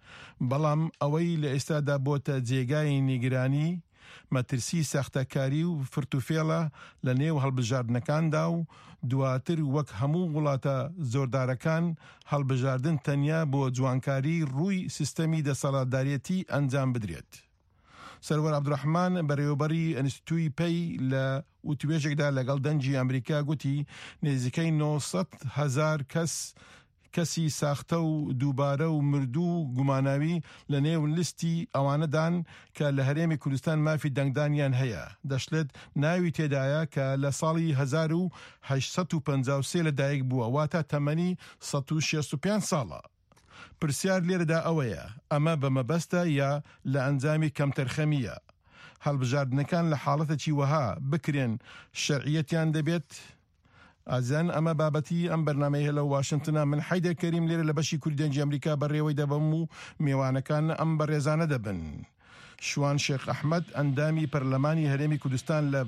بەڵام ئەوەی لە ئێستادا بۆتە جێگای نیگرانی مەترسی سەختەکاری و فرتوفێڵە لە نێو هەڵبژاردنەکاندا و دواتر وەک هەموو وڵاتە زۆردارەکان هەڵبژاردن تەنیا بۆ جوانکاری ڕووی سیستەمی دەسەڵاتدارەتی ئەنجام بدرێت. سەرۆر عەبدوڕەحمان بەڕێوەبەری ئینستیتووی پەی لە وتوێژێکدا لەگەڵ دەنگی ئەمریکا گوتی نێزیکەی نۆ سەد هەزار کەس کەسی ساختە و دووبارە و مردوو گوماناوی لە نێو لیستی ئەوانەدان کە لە هەرێمی کوردستان مافی دەنگدانیان هەیە. دەشڵێت ناوی تێدایە کە لە ساڵی هەزار و هەشت و پەنجا و سێ لەدایک بووە، واتە تەمەنی سەد و شێست و پێنج ساڵە. پرسیار لێرەدا ئەوەیە ئەمە بەمەبەستە یا لە ئەنجامی کەمتەرخەمیە؟ هەڵبژاردنەکان لە حاڵەتێکی وەها بکرێن شەرعیەتیان دەبێت؟ ئازان ئەمە بابەتی ئەم بەرنامەی هەلە واشنتنە. من حەیدەر کەریم لێرە لە بەشی کوردی دەنگی ئەمریکا بەڕێوەی دەبەم و میوانەکان ئەم بەڕێزانە دەبن. شوان شێخ ئەحمەد ئەندامی پەرلەمانی هەرێمی کوردستان لە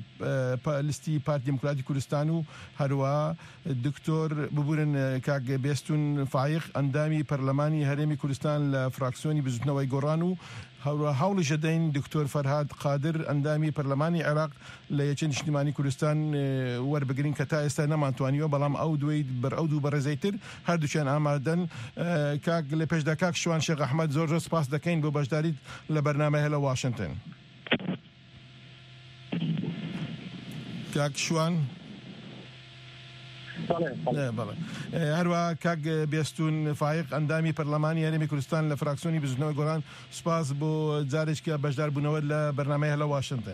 لیستی پارتی دیموکراتی کوردستان و هەروەها دکتۆر ببورن کاک بێستون فایق ئەندامی پەرلەمانی هەرێمی کوردستان لە فراکسیۆنی بزوتنەوەی گۆڕان و هەوڵیشە دەین دکتۆر فەرهاد قادر ئەندامی پەرلەمانی عێراق لە یەکێ نیشتیمانی کوردستان وەربگرین کە تا ئێستا نەمانتوانیوە بەڵام ئەو دوێی بەر ئەو دوو بەڕێزەیتر هەردووچیان ئامادەن کاک لە پێشدا کاک شوان شێخ ئەحمەد زۆر زۆر سپاس دەکەین بۆ بەشداریت لە بەرنامەیە لە واشنگتن. کاک شوان هەروە کاک بێستون فایق ئەندامی پەرلەمانی هەرێمی کوردستان لە فراکسیۆنی بزوتنەوەی گۆڕان سوپاس بۆ جارێککە بەشدار بوونەوە لە بەرنامەیە لە واشنگتن.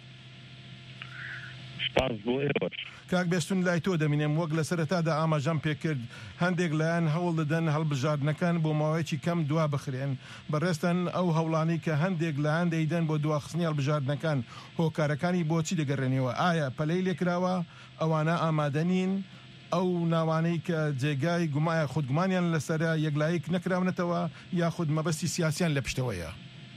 کاک بێستون لای تۆ دەمینێم وەک لە سەرەتادا ئاماژەم پێکرد هەندێک لایەن هەوڵ دەدەن هەڵبژاردنەکان بۆ ماوەیەکی کەم دوا بخرێن بەڕێستەن ئەو هەوڵانی کە هەندێک لایەن دەیدەن بۆ دواخستنی هەڵبژاردنەکان هۆکارەکانی بۆچی دەگەڕێنەوە؟ ئایا پەلەی لێکراوە ئەوانە ئامادە نین ئەو ناوانەی کە جێگای گومایە خودگومانیان لەسەرە یەکلایەک نەکراونەتەوە یاخود مەبەستی سیاسیان لە پشتەوەیە؟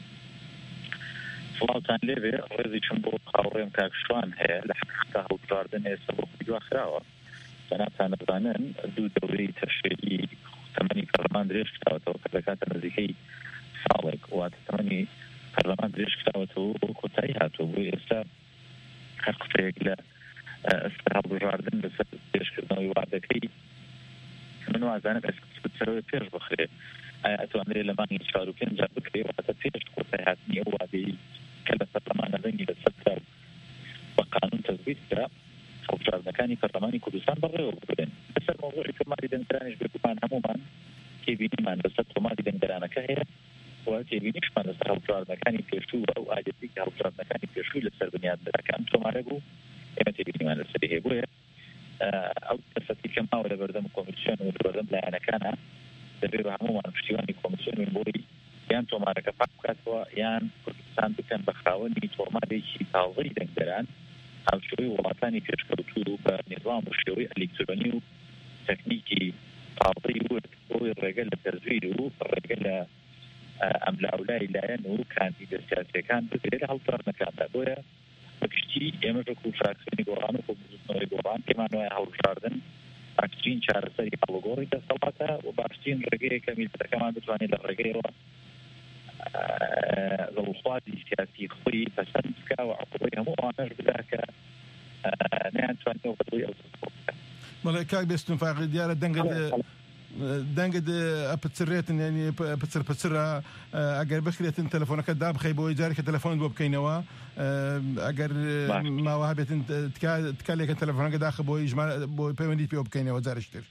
سڵاوتان لێبێ ڕێزی چم بۆ قاوڕێم کاکشوان هەیە لە حقیقەتە هەڵبژاردن ئێستا بۆ خۆی دواخراوە. جەنابتان دەزانن دوو دەورەی تەشکیلی تەمەنی پەرلەمان درێژ کراوەتەوە کە دەکاتە نزیکەی ساڵێک واتە تەمەنی پەرلەمان درێژ کراوەتەوە بۆ کۆتایی هاتووە بۆ ئێستا هەر قسەیەک لە ئەستا هەڵبژاردن لەسەر درێژکردنەوەی وعدەکەی من وازانم ئەسکسەرەوەی پێش بخرێ ئایا ئەتوانرێت لە مانگی چوار و پێنج بکرێ واتە پێش کۆتایی هاتنی ئەو وادەی کە لە پەرلەمانە دەنگی لەسەر بە قانون تەزوید کرا هەڵبژاردنەکانی پەرلەمانی کوردستان بەڕێوە ببرێن لەسەر مۆضوعی تۆماری دەنگدەرانیش بێگومان هەمومان تێبینیمان لەسەر تۆماری دەنگدەرانەکە هەیە و تێبینیشمان لەسەر هەڵبژاردنەکانی پێشوو ئەو ئاجەتی کە هەڵبژاردنەکانی پێشووی لەسەر بنیادنەرەکان تۆمارە بوو ئێمە تێبینیمان لەسەری هەیە بۆیە ئەو کەسەتی کە ماوە لە بەردەم کۆمیسیۆن و لە بەردەم لایەنەکانە دەبێت بە هەمومان پشتیوانی کۆمیسیۆن بۆی یان تۆمارەکە پاک بکاتەوە یان کوردستان بکەن بە خاوەنی تۆمارێکی تازەی دەنگدەران هەڵشێوەی وڵاتانی پێشکەوتوو بە نظام و شێوەی ئەلکترۆنی و تەکنیکی تازەی ورد بۆی ڕێگە لە تەزویر و ڕێگە لە ئەملاولای لایەن و کاندیدە سیاسیەکان بگرێت لە هەڵبژاردنەکاندا. بۆیە بەگشتی ئێمە وەکو فراکسیۆنی گۆڕان و خۆبزوتنەوەی گۆڕان پێمان وایە هەڵبژاردن باشترین چارەسەری هەڵوگۆڕی دەسەڵاتە و باشترین ڕێگەیە کە میلەتەکەمان بتوانێت لە ڕێگەیەوە دڵخوازی سیاسی خۆی پەسەند بکا و عقوبەی هەموو ئەوانەش بدا کە نەیانتوانێت بەدڵی ئەو بەڵێ کاک بێستون فاقی دیارە دەنگت دەنگت ئەپچڕێتن ینی پچر پچرە ئەگەر بخرێتن تەلەفۆنەکە دابخەی بۆی جارێکە تەلەفۆن بۆ بکەینەوە ئەگەر ماوە هەبێتن تکالێکە تەلەفۆنەکە داخە بۆی بۆ پەیوەندی پێوە بکەینەوە جارشتر.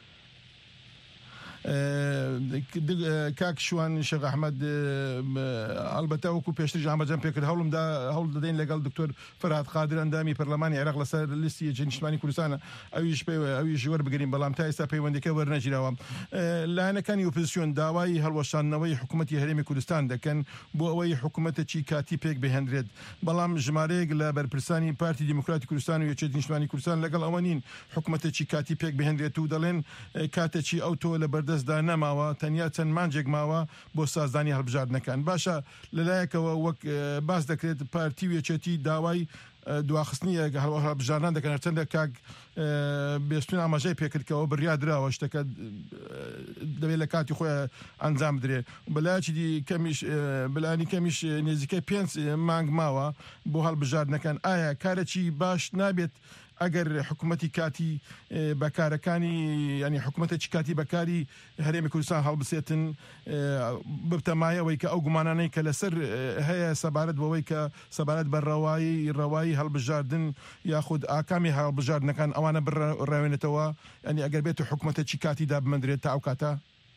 کاک شوان شێخ ئەحمەد ئەلبەتە وەکو پێشتر ئاماژەم پێکرد هەوڵمدا هەوڵ دەدەین لەگەڵ دکتۆر فەرهاد قادر ئەندامی پەرلەمانی عێراق لەسەر لیستی یەکێ نیشتیمانی کوردستانە ئەویش ئەویش وەربگرین بەڵام تا ئێستا پەیوەندیەکە وەرنەگیراوە. لایەنەکانی ئۆپۆزیسیۆن داوای هەڵوەشاندنەوەی حکوومەتی هەرێمی کوردستان دەکەن بۆ ئەوەی حکوومەتێکی کاتی پێک بهێنرێت بەڵام ژمارەیەک لە بەرپرسانی پارتی دیموکراتی کوردستان و یەکێتی نیشتیمانی کوردستان لەگەڵ ئەوە نین حکوومەتێکی کاتی پێک بهێنرێت و دەڵێن کاتێکی ئەو تۆ لە بەردەستدا نەماوە تەنیا چەند مانجێک ماوە بۆ سازدانی هەڵبژاردنەکان. باشە لەلایەکەوە وەک باس دەکرێت پارتی و یەکێتی داوای دواخستنی هەڵبژاردنان دەکەن هەرچەندە کاک بێستون ئاماژەی پێکردکەوە بڕیادراوە شتەکە دەبێت لە کاتی خۆی ئەنجام بدرێت. بەلایەکی کەمیش بەلایانی کەمیش نێزیکەی پێنج مانگ ماوە بۆ هەڵبژاردنەکان. ئایا کارێکی باش نابێت ئەگەر حکوومەتی کاتی بەکارەکانی ینی حکوومەتێکی کاتی بەکاری هەرێمی کوردستان هەڵبسێتن ببتەمایەوەی کە ئەو گومانانەی کە لەسەر هەیە سەبارەت بەوەی کە سەبارەت بە ڕەوایی ڕەوایی هەڵبژاردن یاخود ئاکامی هەڵبژاردنەکان ئەوانە بڕاوێنێتەوە ینی ئەگەر بێت حکوومەتێکی کاتیدا بمەندرێت تا ئەو کاتە.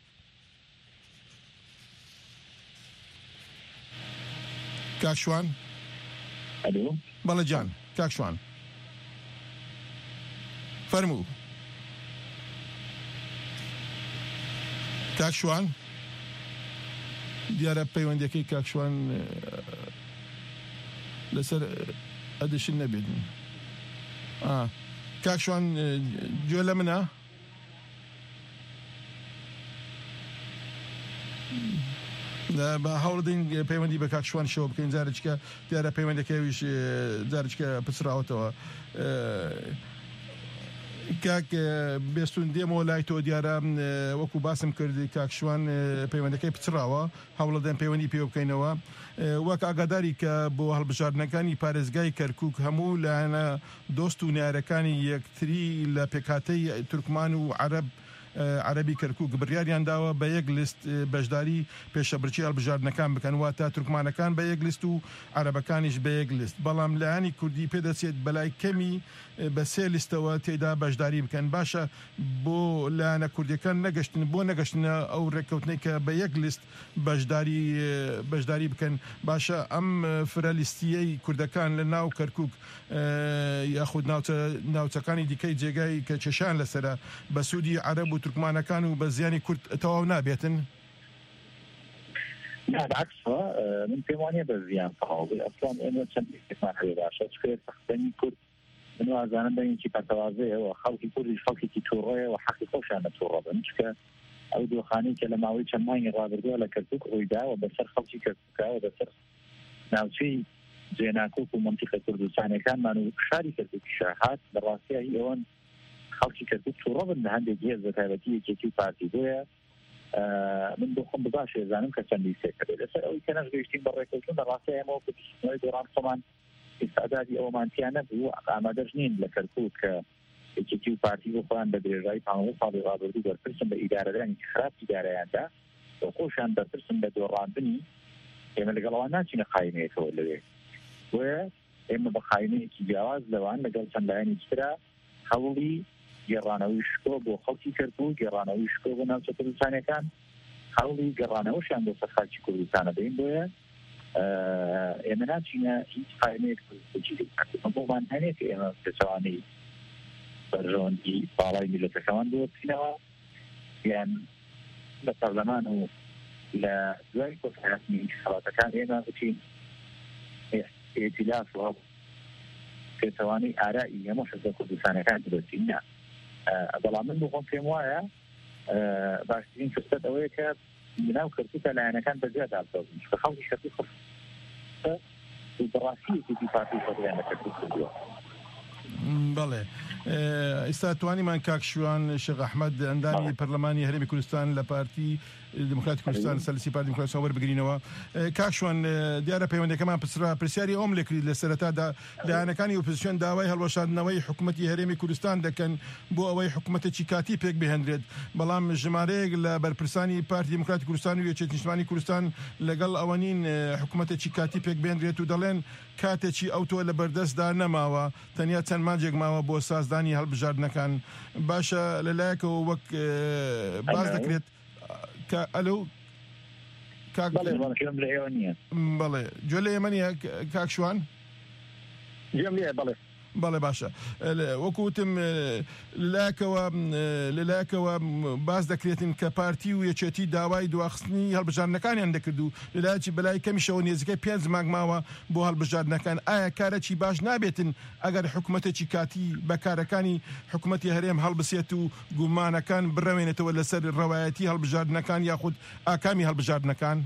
کاکشوان بەڵێ جان کاکشوان فەرموو. کاکشوان دیارە پەیوەندەکەی کاکشوان لەسەر ئەدەشن نەبێت. کاکشوان گوێ لە منە؟ بە هەوڵدەین پەیوەندی بە کاکشوان شەوە بکەین جارێککە دیارە پەیوەندەکەویش جارێککە پچراوەتەوە. کاک بێستون دێمەوە لای تۆ دیارە وەکو باسم کردی کاکشوان پەیوەندەکەی پچراوە هەوڵەدەن پەیوەندی پێ بکەینەوە وەک ئاگاداری کە بۆ هەڵبژاردنەکانی پارێزگای کەرکووک هەموو لایەنە دۆست و نارەکانی یەکتری لە پێکهاتەی تورکمان و عەرەب عربی کەرکووک بڕیاریان داوە بە یەک لیست بەشداری پێشەبرچی هەڵبژاردنەکان بکەن واتە تورکمانەکان بە یەک لیست و عەرەبەکانیش بە یەک لیست بەڵام لایەنی کوردی پێدەچێت بەلای کەمی بە سێ لیستەوە تێدا بەشداری بکەن باشە بۆ لایەنە کوردیەکان نەگەشتن بۆ نەگەشتنە ئەو ڕێککەوتنەی کە بە یەک لیست بەشداری بەشداری بکەن باشە ئەم فرە لیستیەی کوردەکان لە ناو کەرکووک یاخود ناوچەکانی دیکەی جێگای کە چێشان لەسرە بە سوودی عەرەب و تورکمانەکان و بە زیانی کورد تەواو نابێتن؟ بالعکسەوە من پێم وانییە بە زیان تەواو بێ ئەسڵان ئێمە چەندێکمان هەیە باشە چکە سەختەنی کورد من وازانم بەینکی پەتەوازەیەوە خەڵکی کوردیش خەڵکێکی تووڕۆیە و حەقی خۆشیان نەتووڕە بن چکە ئەو دۆخانەی کە لە ماوەی چەند مانگی ڕابردووە لە کەرکووک ڕوویداوە بەسەر خەڵکی کەرکووکەوە بەسەر ناوچەی جێناکۆک و مەنتیقە کوردستانەکانمان و شاری کەرکووکی شاهات بەڕاستیە هی ئەوەن خەڵکی کەرکووک تووڕە بن لە هەندێک هێز بە تایبەتی یەکێتی و پارتی بۆیە من بۆ خۆم بەباش ێزانم کە چەند لیستێک هەبێت لەسەر ئەوەی کە نەشگەیشتین بە ڕێکەوتن بەڕاستی ئێمەوە بەدیشتنەوەی دۆڕان خۆمان ئستعدادی ئەوەمانتیان نەبوو ئامادەش نین لە کەرکووک کە یەکێتی و پارتی بۆ خۆیان بە درێژایی پانزدە ساڵی ڕابردوو بەرپرسن بە ئیدارەدانی خراپ ئیدارەیاندا بۆ خۆشیان بەرپرسن بە دۆڕاندنی ئێمە لەگەڵەوان ناچینە قاینەیەکەوە لەوێ بۆیە ئێمە بە قاینەیەکی جیاواز لەوان لەگەڵ چەند لایەنی ترا هەوڵی گێڕانەوەی شکۆ بۆ خەڵکی کەرکووک گێڕانەوەی شکۆ بۆ ناوچە کوردستانەکان هەوڵی گەڕانەوەشیان بۆ سەر خەڵکی کوردستانە دەین بۆیە ئێمە ناچینە هیچ قاینەیەک بۆمان هەنێت کە ئێمە پێچەوانەی بەرژەوەندی باڵای میلەتەکەمان بۆ بچینەوە یان لە پەرلەمان و لە دوای کۆتایاتنی خەڵاتەکان ئێمە بچین ئێتیلاف و پێچەوانەی ئارایی هەموو شەزە کوردستانەکان بچینە بەڵام من بۆ خۆم پێم وایە باشترین فرسەت ئەوەیە کە ناو کەرکووکە لایەنەکان بەجێدا بکەون کە خەڵکی کەرکووک بەڕاستی یەکێتی پارتی خۆیان لە کەرکووک کردووە. بەڵێ ئێستا توانیمان کاکشوان شێخ ئەحمەد ئەندامی پەرلەمانی هەرێمی کوردستان لە پارتی دموکراتی کوردستان سەرسی پارتی دموکراسی وەربگرینەوە کاکشوان دیارە پەیوەندەکەمان پرسرا پرسیاری ئەوم لێکرد لە سەرەتادا لایەنەکانی ئۆپۆزیسیۆن داوای هەڵوەشاندنەوەی حکوومەتی هەرێمی کوردستان دەکەن بۆ ئەوەی حکوومەتێکی کاتی پێک بهێنرێت بەڵام ژمارەیەک لە بەرپرسانی پارتی دموکراتی کوردستان و یەکێتی نیشتمانی کوردستان لەگەڵ ئەوەنین حکوومەتێکی کاتی پێک بهێنرێت و دەڵێن کاتێکی ئەوتۆ لە بەردەستدا نەماوە تەنیا چەند مانجێک ماوە بۆ سازدانی هەڵبژاردنەکان باشە لەلایەکەوە وەک باز دەکرێت ئەلو بەڵێ گوێ لە ئێمە نیە کاکشوان بەڵێ باشە وەکوتم لەلایەکەوە لەلایەکەوە باز دەکرێتن کە پارتی و یەکێتی داوای دواخستنی هەڵبژاردنەکانیان دەکرد و لەلایەکی بەلای کەمیشەوە نێزەکەی پێنج مانگ ماوە بۆ هەڵبژاردنەکان ئایا کارێکی باش نابێتن ئەگەر حکوومەتێکی کاتی بەکارەکانی حکوومەتی هەرێم هەڵبسێت و گومانەکان بڕەوێنێتەوە لەسەر ڕەوایەتی هەڵبژاردنەکان یاخود ئاکامی هەڵبژاردنەکان؟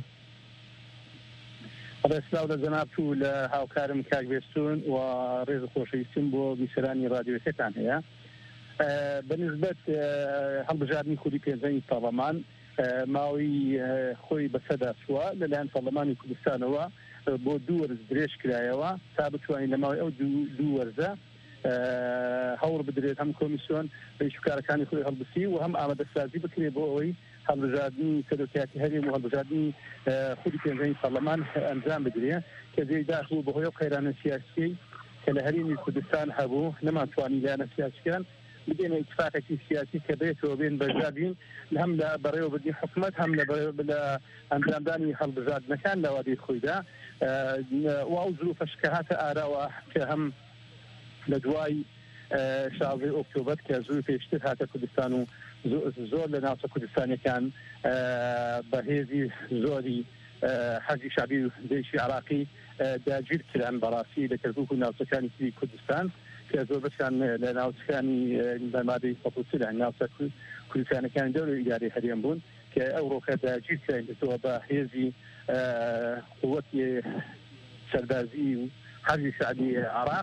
ڕێسلااو لە جەناب و لە هاوکارم کاک بێستون و ڕێز خۆشەویستم بۆ بیسەرانی رادیۆکەتان هەیە بەنسبەت هەڵبژاردننی کوردی پێنجەمی پەرلەمان ماوەی خۆی بەسەدا چووە لەلایەن پەرلەمانی کوردستانەوە بۆ دوو وەرز درێژ کرایەوە تا بتوانین لە ماوەی ئەو دوو وەرزە هەوڵ بدرێت هەم کۆمیسیۆن پێشکارەکانی خۆی هەڵبسی و هەم ئامادەسازی بکرێت بۆ ئەوەی هەڵبژاردننی سەرۆکیاتی هەرێم و هەڵبژاردننی خودی پێنجەمی پەرلەمان ئەنجام بدرێت کە جێداش بوو بەهۆی ئەو قەیرانە سیاسی کە لە هەرێمی کوردستان هەبوو نەماتوانی لایەنە سیاسیەکان بدێنە ئیتفاقێکی سیاسی کە بێتەوە بێن بەژاردین هەم لە بەڕێوەبردنی حکوومەت هەم لە ئەنجامدانی هەڵبژاردنەکان لە وادەی خۆیدا و ئەو زروفەش کە هاتە ئاراوە کە هەم لە دوای شازدەی ئۆکتۆبەر کە زوو پێشتر هاتە کوردستان و زۆر لە ناوچە کوردستانیەکان بەهێزی زۆری حەزی شعبی و دەیشی عراقی داگیر کران بەڕاستی لە کەرکووک و ناوچەکانی تری کوردستان کە زۆر بەشیان لە ناوچەکانی بەمادەی سەپوتر لە ناوچە کوردستانەکانی دەوری ئیدارەی هەرێم بوون کە ئەو ڕۆکە داگیر کرایەوە بە هێزی قووەتی سەربازی و حەزی شعبی عراق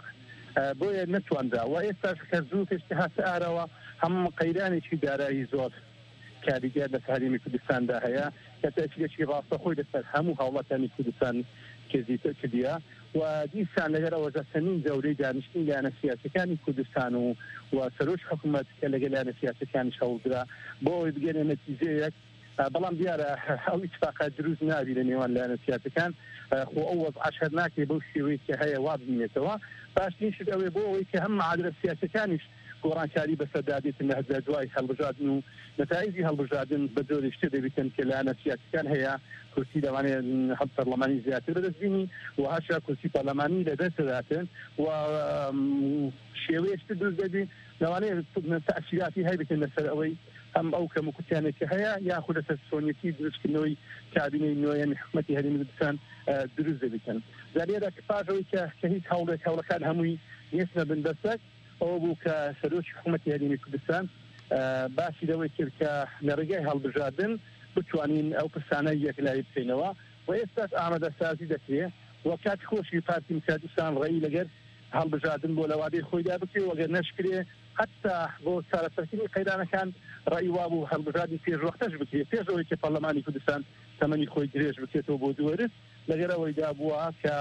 بۆیە نتواندا و ئێستاش کە زوو پێشتی هاتە ئارەوە هەموو قەیرانێکی دارایی زۆر کاریگەر لە هەرێمی کوردستاندا هەیە کە تەشکیلێکی ڕاستەخۆی لەسەر هەموو هاوڵاتیانی کوردستان کردیتە کردیە و دیسان لەگەر ئەوەژە سەمین دەورەی دانیشتنی لایەنە سیاسەکانی کوردستان و و سەرۆک حکوومەت کە لەگەل لایەنە سیاسەکانی هەوڵدرا بۆ ئەوەی بگەێنە نەتیجەیەک بەڵام دیارە ئەو ئیتفاقات دروست نابی لە نێوان لایەنە سیاسەکان خۆ ئەو وەزعەش هەر ناکرێت بەو شێوەیە کە هەیە وا ببینێتەوە باشترین شت ئەوەیە بۆ ئەوەی کە هەم معادلە سیاسەکانیش گۆڕانکاری بەسەردادێتن لە هەرجار دوای هەڵبژاردن و نەتایجی هەڵبژاردن بە جۆرێک شتە دەبێتن کە لایەنە سیاسەکان هەیە کورسی لەوانەیە هەڵ پەرلەمانی زیاتر بەدەستبینی و هەشا کورسی پەرلەمانی لەدەستداتن و شێوەیەشتر دروست دەبی لەوانەیە تەئسیراتی هەیبێتن لەسەر ئەوەی ئەم ئەو کەموکوتیانێکی هەیە یاخود لەسەر سۆنیەتی دروستکردنەوەی کابینەی نوێیان حکوومەتی هەرێمی کوردستان دروست دەبێتن زانیێرە پاشەوەی کە کە هیچ هەوڵێک هەوڵەکان هەمووی نیستنە بندەستێک ئەوە بوو کە سەرۆکی حکوومەتی هەرێمی کوردستان باسی لەوەی کرد کە لە ڕێگای هەڵبژاردن بتوانین ئەو پرسانە یەکلایی بکەینەوە و ئێستاش ئامادەسازی دەکرێت و کات خۆشی پارتی مکاتستان ڕێی لەگەر هەڵبژاردن بۆ لەوادەی خۆیدا بکرێ وەگەر نەشکرێ حتا بۆ چارەسەرکردنی قەیرانەکان ڕێی وا بوو هەڵبژاردنی پێشوەختەش بکرێت پێش ئەوەی کە پەرلەمانی کوردستان تەمەنی خۆی درێژ بکرێتەوە بۆ دووەرس لەگەر ئەوەیدا بووە کە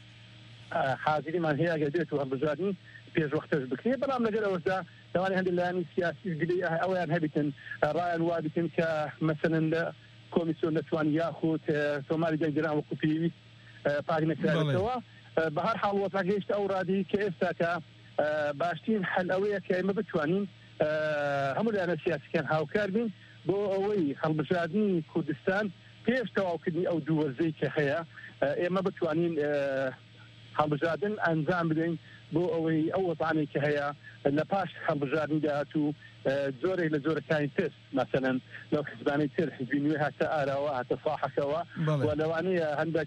حاضریمان هەیە ئەگەر بێت و هەڵبژاردنی پێشوەختەش بکرێت بەڵام لەگەر ئەوەشدا لەوانەیە هەندێک لایەنی سیاسی ئەویان هەبێتن ڕایان وا بکەن کە مەسەلەن لە کۆمیسیۆن نەتوان یاخود تۆماری دەنگران وەکو پێویست پاک نەکرێتەوە بە هەر حاڵ وەتاگەیشت ئەو ڕادی کە ئێستا کە باشترین حل ئەوەیە کە ئێمە بتوانین هەموو لایەنە سیاسیەکان هاوکار بین بۆ ئەوەی هەڵبژاردنی کوردستان پێش تەواوکردنی ئەو دوو وەرزەی کە هەیە ئێمە بتوانین هەڵبژاردن ئەنجام بدەین بۆ ئەوەی ئەو وەزعانێک کە هەیە لە پاش هەڵبژاردننی داهاتوو زۆرێک لە زۆرەکانی تست مەسەلەن لەو حیزبانەی تر حیزبی نوێ هاتە ئاراوە هاتە ساحەکەوە و لەوانەیە هەندێک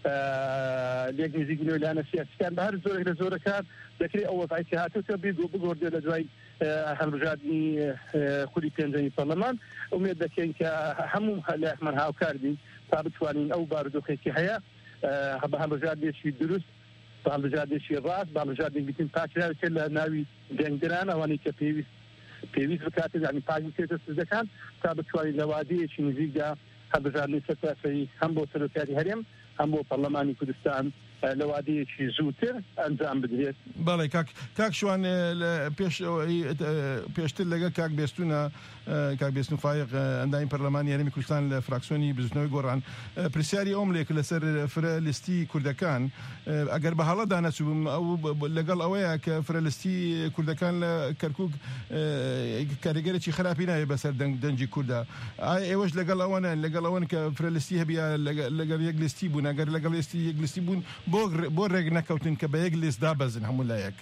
لێک نزیک نوێ لایەنە سیاسیەکان بە هەر زۆرێک لە زۆرەکان دەکرێت ئەو وەزعی کە هاتووتە بگۆڕدێ لە دوای هەڵبژاردننی خولی پێنجەمی پەرلەمان ئومێد دەکەین کە هەموو لایەکمان هاوکار بین تا بتوانین ئەو بارودۆخێکی هەیە بە هەڵبژاردنێکی دروست باڵبژاردێکی ڕاست باڵبژاردێک بتین پاکراوێت لە ناوی دەنگدران ئەوانەی کە پێویست پێویست بکاتێ یعنی پاک بکرێتە سزەکان تا بتوانین لە وادەیەکی نزیکدا هەڵبژاردنی سەرتاسەری هەم بۆ سەرۆکاری هەرێم هەم بۆ پەرلەمانی کوردستان لە وادەیەکی زووتر ئەنجام بدرێت. بەڵێ کاک کاک شوان پێش پێشتر لەگە کاک بێستونە کاک بێستون فایق ئەندامی پەرلەمانی هەرێمی کوردستان لە فراکسیۆنی بزنەوەی گۆڕان پرسیاری ئەوم لێک لەسەر فرە لیستی کوردەکان ئەگەر بە هەڵەدا نەچووم ئەو لەگەڵ ئەوەیە کە فرە لیستی کوردەکان لە کەرکووک کاریگەرێکی خراپی نایە بەسەر دەنگی کووردا ئێوەش لەگەڵ ئەوەنە لەگەڵ ئەوەن کە فرە لیستی هەبیا لەگەڵ یەک لیستی بوون ئەگەر لەگەڵ لیستی یەک لیستی بوون بۆ ڕێک نەکەوتن کە بە یەک لیست دابەزن هەموو لایەک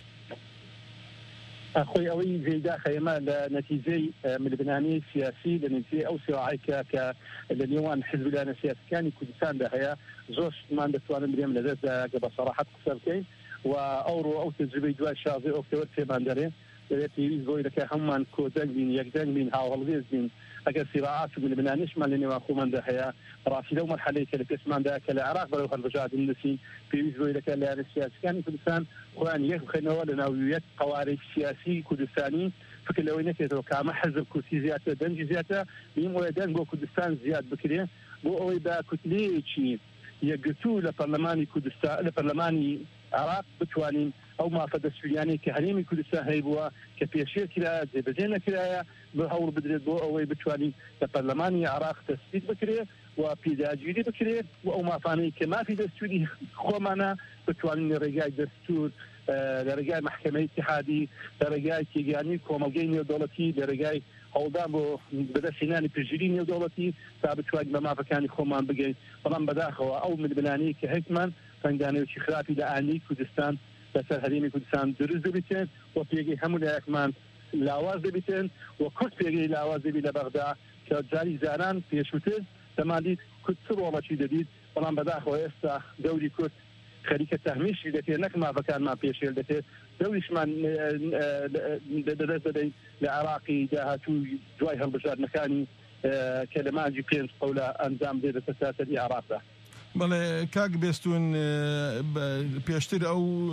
خۆی ئەوەی جێدا خەیمە لە نەتیجەی ملبنانی سیاسی لە نتیجەی ئەو سێواعیکە کە لە نێوان حزب لایەنە سیاسیەکانی کوردستاندا هەیە زۆرمان دەتوانن برێم لەدەستدا کە بە سەراحەت قسە بکەین و ئەوڕۆ ئەو تەجربەی دوای شازدە ئۆکتۆبەر پێمان دەرێ دەبێت پێویست بۆی دەکە هەمومان کۆدەنگ بین یەکدەنگ بین هاوهەڵوێز بین ئەگەر سیراعات و ملبنانیشمان لە نێوان خۆماندا هەیە ڕاستی لەو مەرحەلەی کە لە پێشماندا کە لە عێراق بەرەو هەڵبژاردن دەچین پێویست بۆی دەکە لایەنە سیاسیەکانی کوردستان خۆیان یەک بخەنەوە لە ناو یەک قوارەی سیاسی کوردستانی فکر لەوەی نەکرێتەوە کە ئەمە حەزب کورسی زیاتر دەنگی زیاتر بیم وەیە دەنگ بۆ کوردستان زیاد بکرێ بۆ ئەوەی بە کوتلەیەکی یەکگرتوو لە پەرلەمانی کوردستان لە پەرلەمانی عێراق بتوانین ئەو مافە دەستوریانەی کە هەرێمی کوردستان هەیە بووە کە پێشێ کرایە جێبەجێ نەکرایە بە هەوڵ بدرێت بۆ ئەوەی بتوانین لە پەرلەمانی عێراق تەسبیت بکرێت و پیداگیری بکرێت و ئەو مافانەی کە مافی دەستوری خۆمانە بتوانین لە ڕێگای دەستور لە ڕێگای محکەمەی اتحادی لە ڕێگای تێگەیاندنی کۆمەڵگەی نێودەوڵەتی لە ڕێگای هەوڵدان بۆ بەدەستهێنانی پشتگیری نێودەوڵەتی تا بتوانین بە مافەکانی خۆمان بگەین بەڵام بەداخەوە ئەو ملبنانەی کە هەیەکمان تەنگدانەوەی خراپی لە ئاینی کوردستان لەسەر هەرێمی کوردستان دروست دەبێتن و پێگەی هەموو لایەکمان لاواز دەبێتن و کورد پێگەی لاواز دەبێت لە بەغدا کە جاری زاران پێشووتر دەمادیت کورد چ ڕۆڵەکی دەدیت بەڵام بەداخەوە ئێستا دەوری کورد خەریکە تەهمیشی دەکرێت نەک مافەکانمان پێشێل دەکرێت دەوریشمان دەدەست دەدەین لە عێراقی داهاتوو دوای هەڵبژاردنەکانی کە لە مانجی پێنج قەولە ئەنجام دێت لە سەرتاسەری عێراقدا. بەڵێ کاک بێستون پێشتر ئەو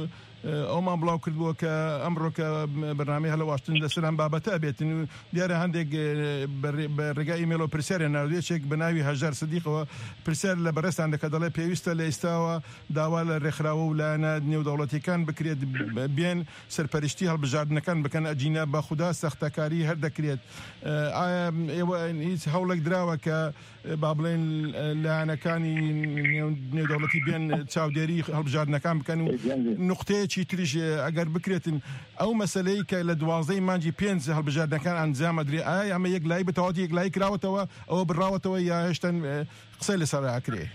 ئەومان بڵاو کردووە کە ئەمڕۆ کە بەرنامەی هەلە واشنتن لەسەران بابەتە بێتن و دیارە هەندێک بە ڕێگای ئیمێلەوە پرسیارە ناودێچێک بە ناوی هەژار سدیقەوە پرسیار لە بەڕێستان دەکە دەڵێ پێویستە لە ئێستاوە داوا لە ڕێکخراوە و لایەنە نێودەوڵەتیەکان بکرێت بێن سەرپەرشتی هەڵبژاردنەکان بکەن ئەجینە بە خودا سەختەکاری هەر دەکرێت. ئایا ئێوە هیچ هەوڵێک دراوە کە با بڵێن لایەنەکانی نێودەوڵەتی بێن چاودێری هەڵبژاردنەکان بکەن و نقطەیەکی تریش ئەگەر بکرێتن ئەو مەسلەی کە لە دوازدەی مانجی پێنج هەڵبژاردنەکان ئەنجام ئەدرێ ئایا ئەمە یەک لای بتەواتی یەک لای کراوەتەوە ئەوە بڕاوەتەوە یا هێشتا قسەی لەسەر ئاکرێ؟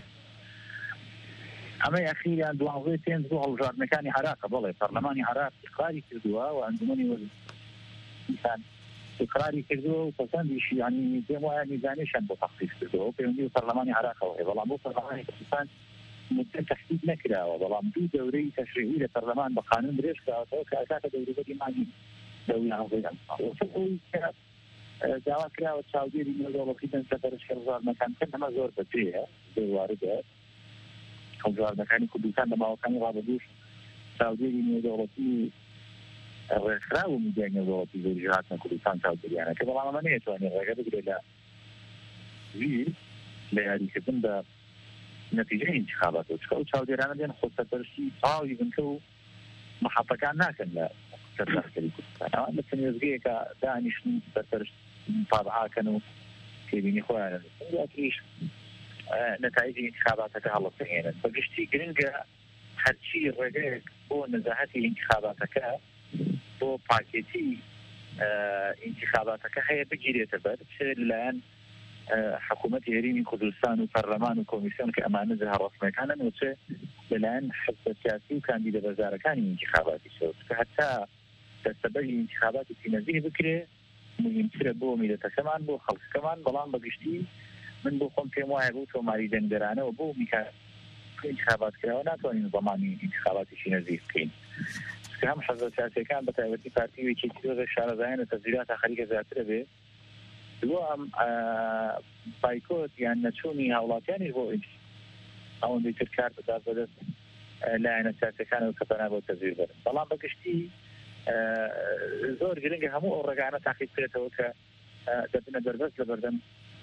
ئەمەی ئەخیریان دوازدەی پێنج بۆ هەڵبژاردنەکانی عێراق بڵێ پەرلەمانی عێراق ئیقراری کردووە و ئەنجومەنی وەزیران ئیقراری کردووە و پەسەندیشی ینی پێم وایە میزانیشان بۆ تەخفیف کردووە پەیوەندی و پەرلەمانی عێراقەوە هەیە بەڵام بۆ پەرلەمانی کوردستان مدت تحديد نكراوە بەڵام دوو دەورەی تەشریعی لە پەرلەمان بە قانون درێژ کراوەتەوە کە ئەکاتە دەوروبەری مانی دەوری هەڵگەی ئەمساڵ کە داوا کراوە چاودێری نێودەوڵەتی بن سەرپەرشتی هەڵبژاردنەکان کە ئەمە زۆر بەجێیە زۆر واردە هەڵبژاردنەکانی کوردستان لە ماوەکانی ڕابردووش چاودێری نێودەوڵەتی ڕێکخراو و میدیای نێودەوڵەتی زۆری هاتنە کوردستان چاودێریانە کە بەڵام ئەمە نەیەتوانێت ڕێگە بگرێت لە ویر لە یاریکردن بە نتیجه انتخابات و چکە چاودێرانە دێن خۆ سەرپەرشتی تاوی بنکە و محەفەکان ناکەن لە سەرپەرشتی کوردستان ئەوان لە تەنێزگەیەکە دانیشتن سەرپەرشت متابعاکەن و تێبینی خۆیانە یاکیش نەتایجی انتخاباتەکە هەڵەسەهێنن بەگشتی گرنگە هەرچی ڕێگەیەک بۆ نەزاهەتی انتخاباتەکە بۆ پاکێتی انتخاباتەکە هەیە بگیرێتە بەر چ لەلایەن حکوومەتی هەرێمی کوردستان و پەرلەمان و کۆمیسیۆن کە ئەمانە هەڕاستمەکانن و چ لەلایەن حزب سیاسی و کاندیدە بەزارەکانی انتخاباتی شەوت کە هەتا دەستەبەری انتخاباتی نەزیه بکرێ مهمترە بۆ میلەتەکەمان بۆ خەڵکەکەمان بەڵام بەگشتی من بۆ خۆم پێم وایە بۆ تۆماری دەنگدەرانەوە بۆ میکا انتخاباتکراوە ناتوانین زەمانی انتخاباتیشی نەزیه بکەین کە هەم حزب سیاسیەکان بە تایبەتی پارتیوێکی تر شارەزایانە تەزیراتە خەریکە زیاترە بێ دوام بایکۆت یان نەچوونی هاوڵاتیانی بۆ ئەوەندەی تر کار بدات بەدەست لایەنە سیاسیەکانەوە کە بەنا بۆ تەزویر بەرن بەڵام بەگشتی زۆر گرنگە هەموو ئەو ڕێگانە تاقیب بکرێتەوە کە دەبنە دەربەست لە بەردەم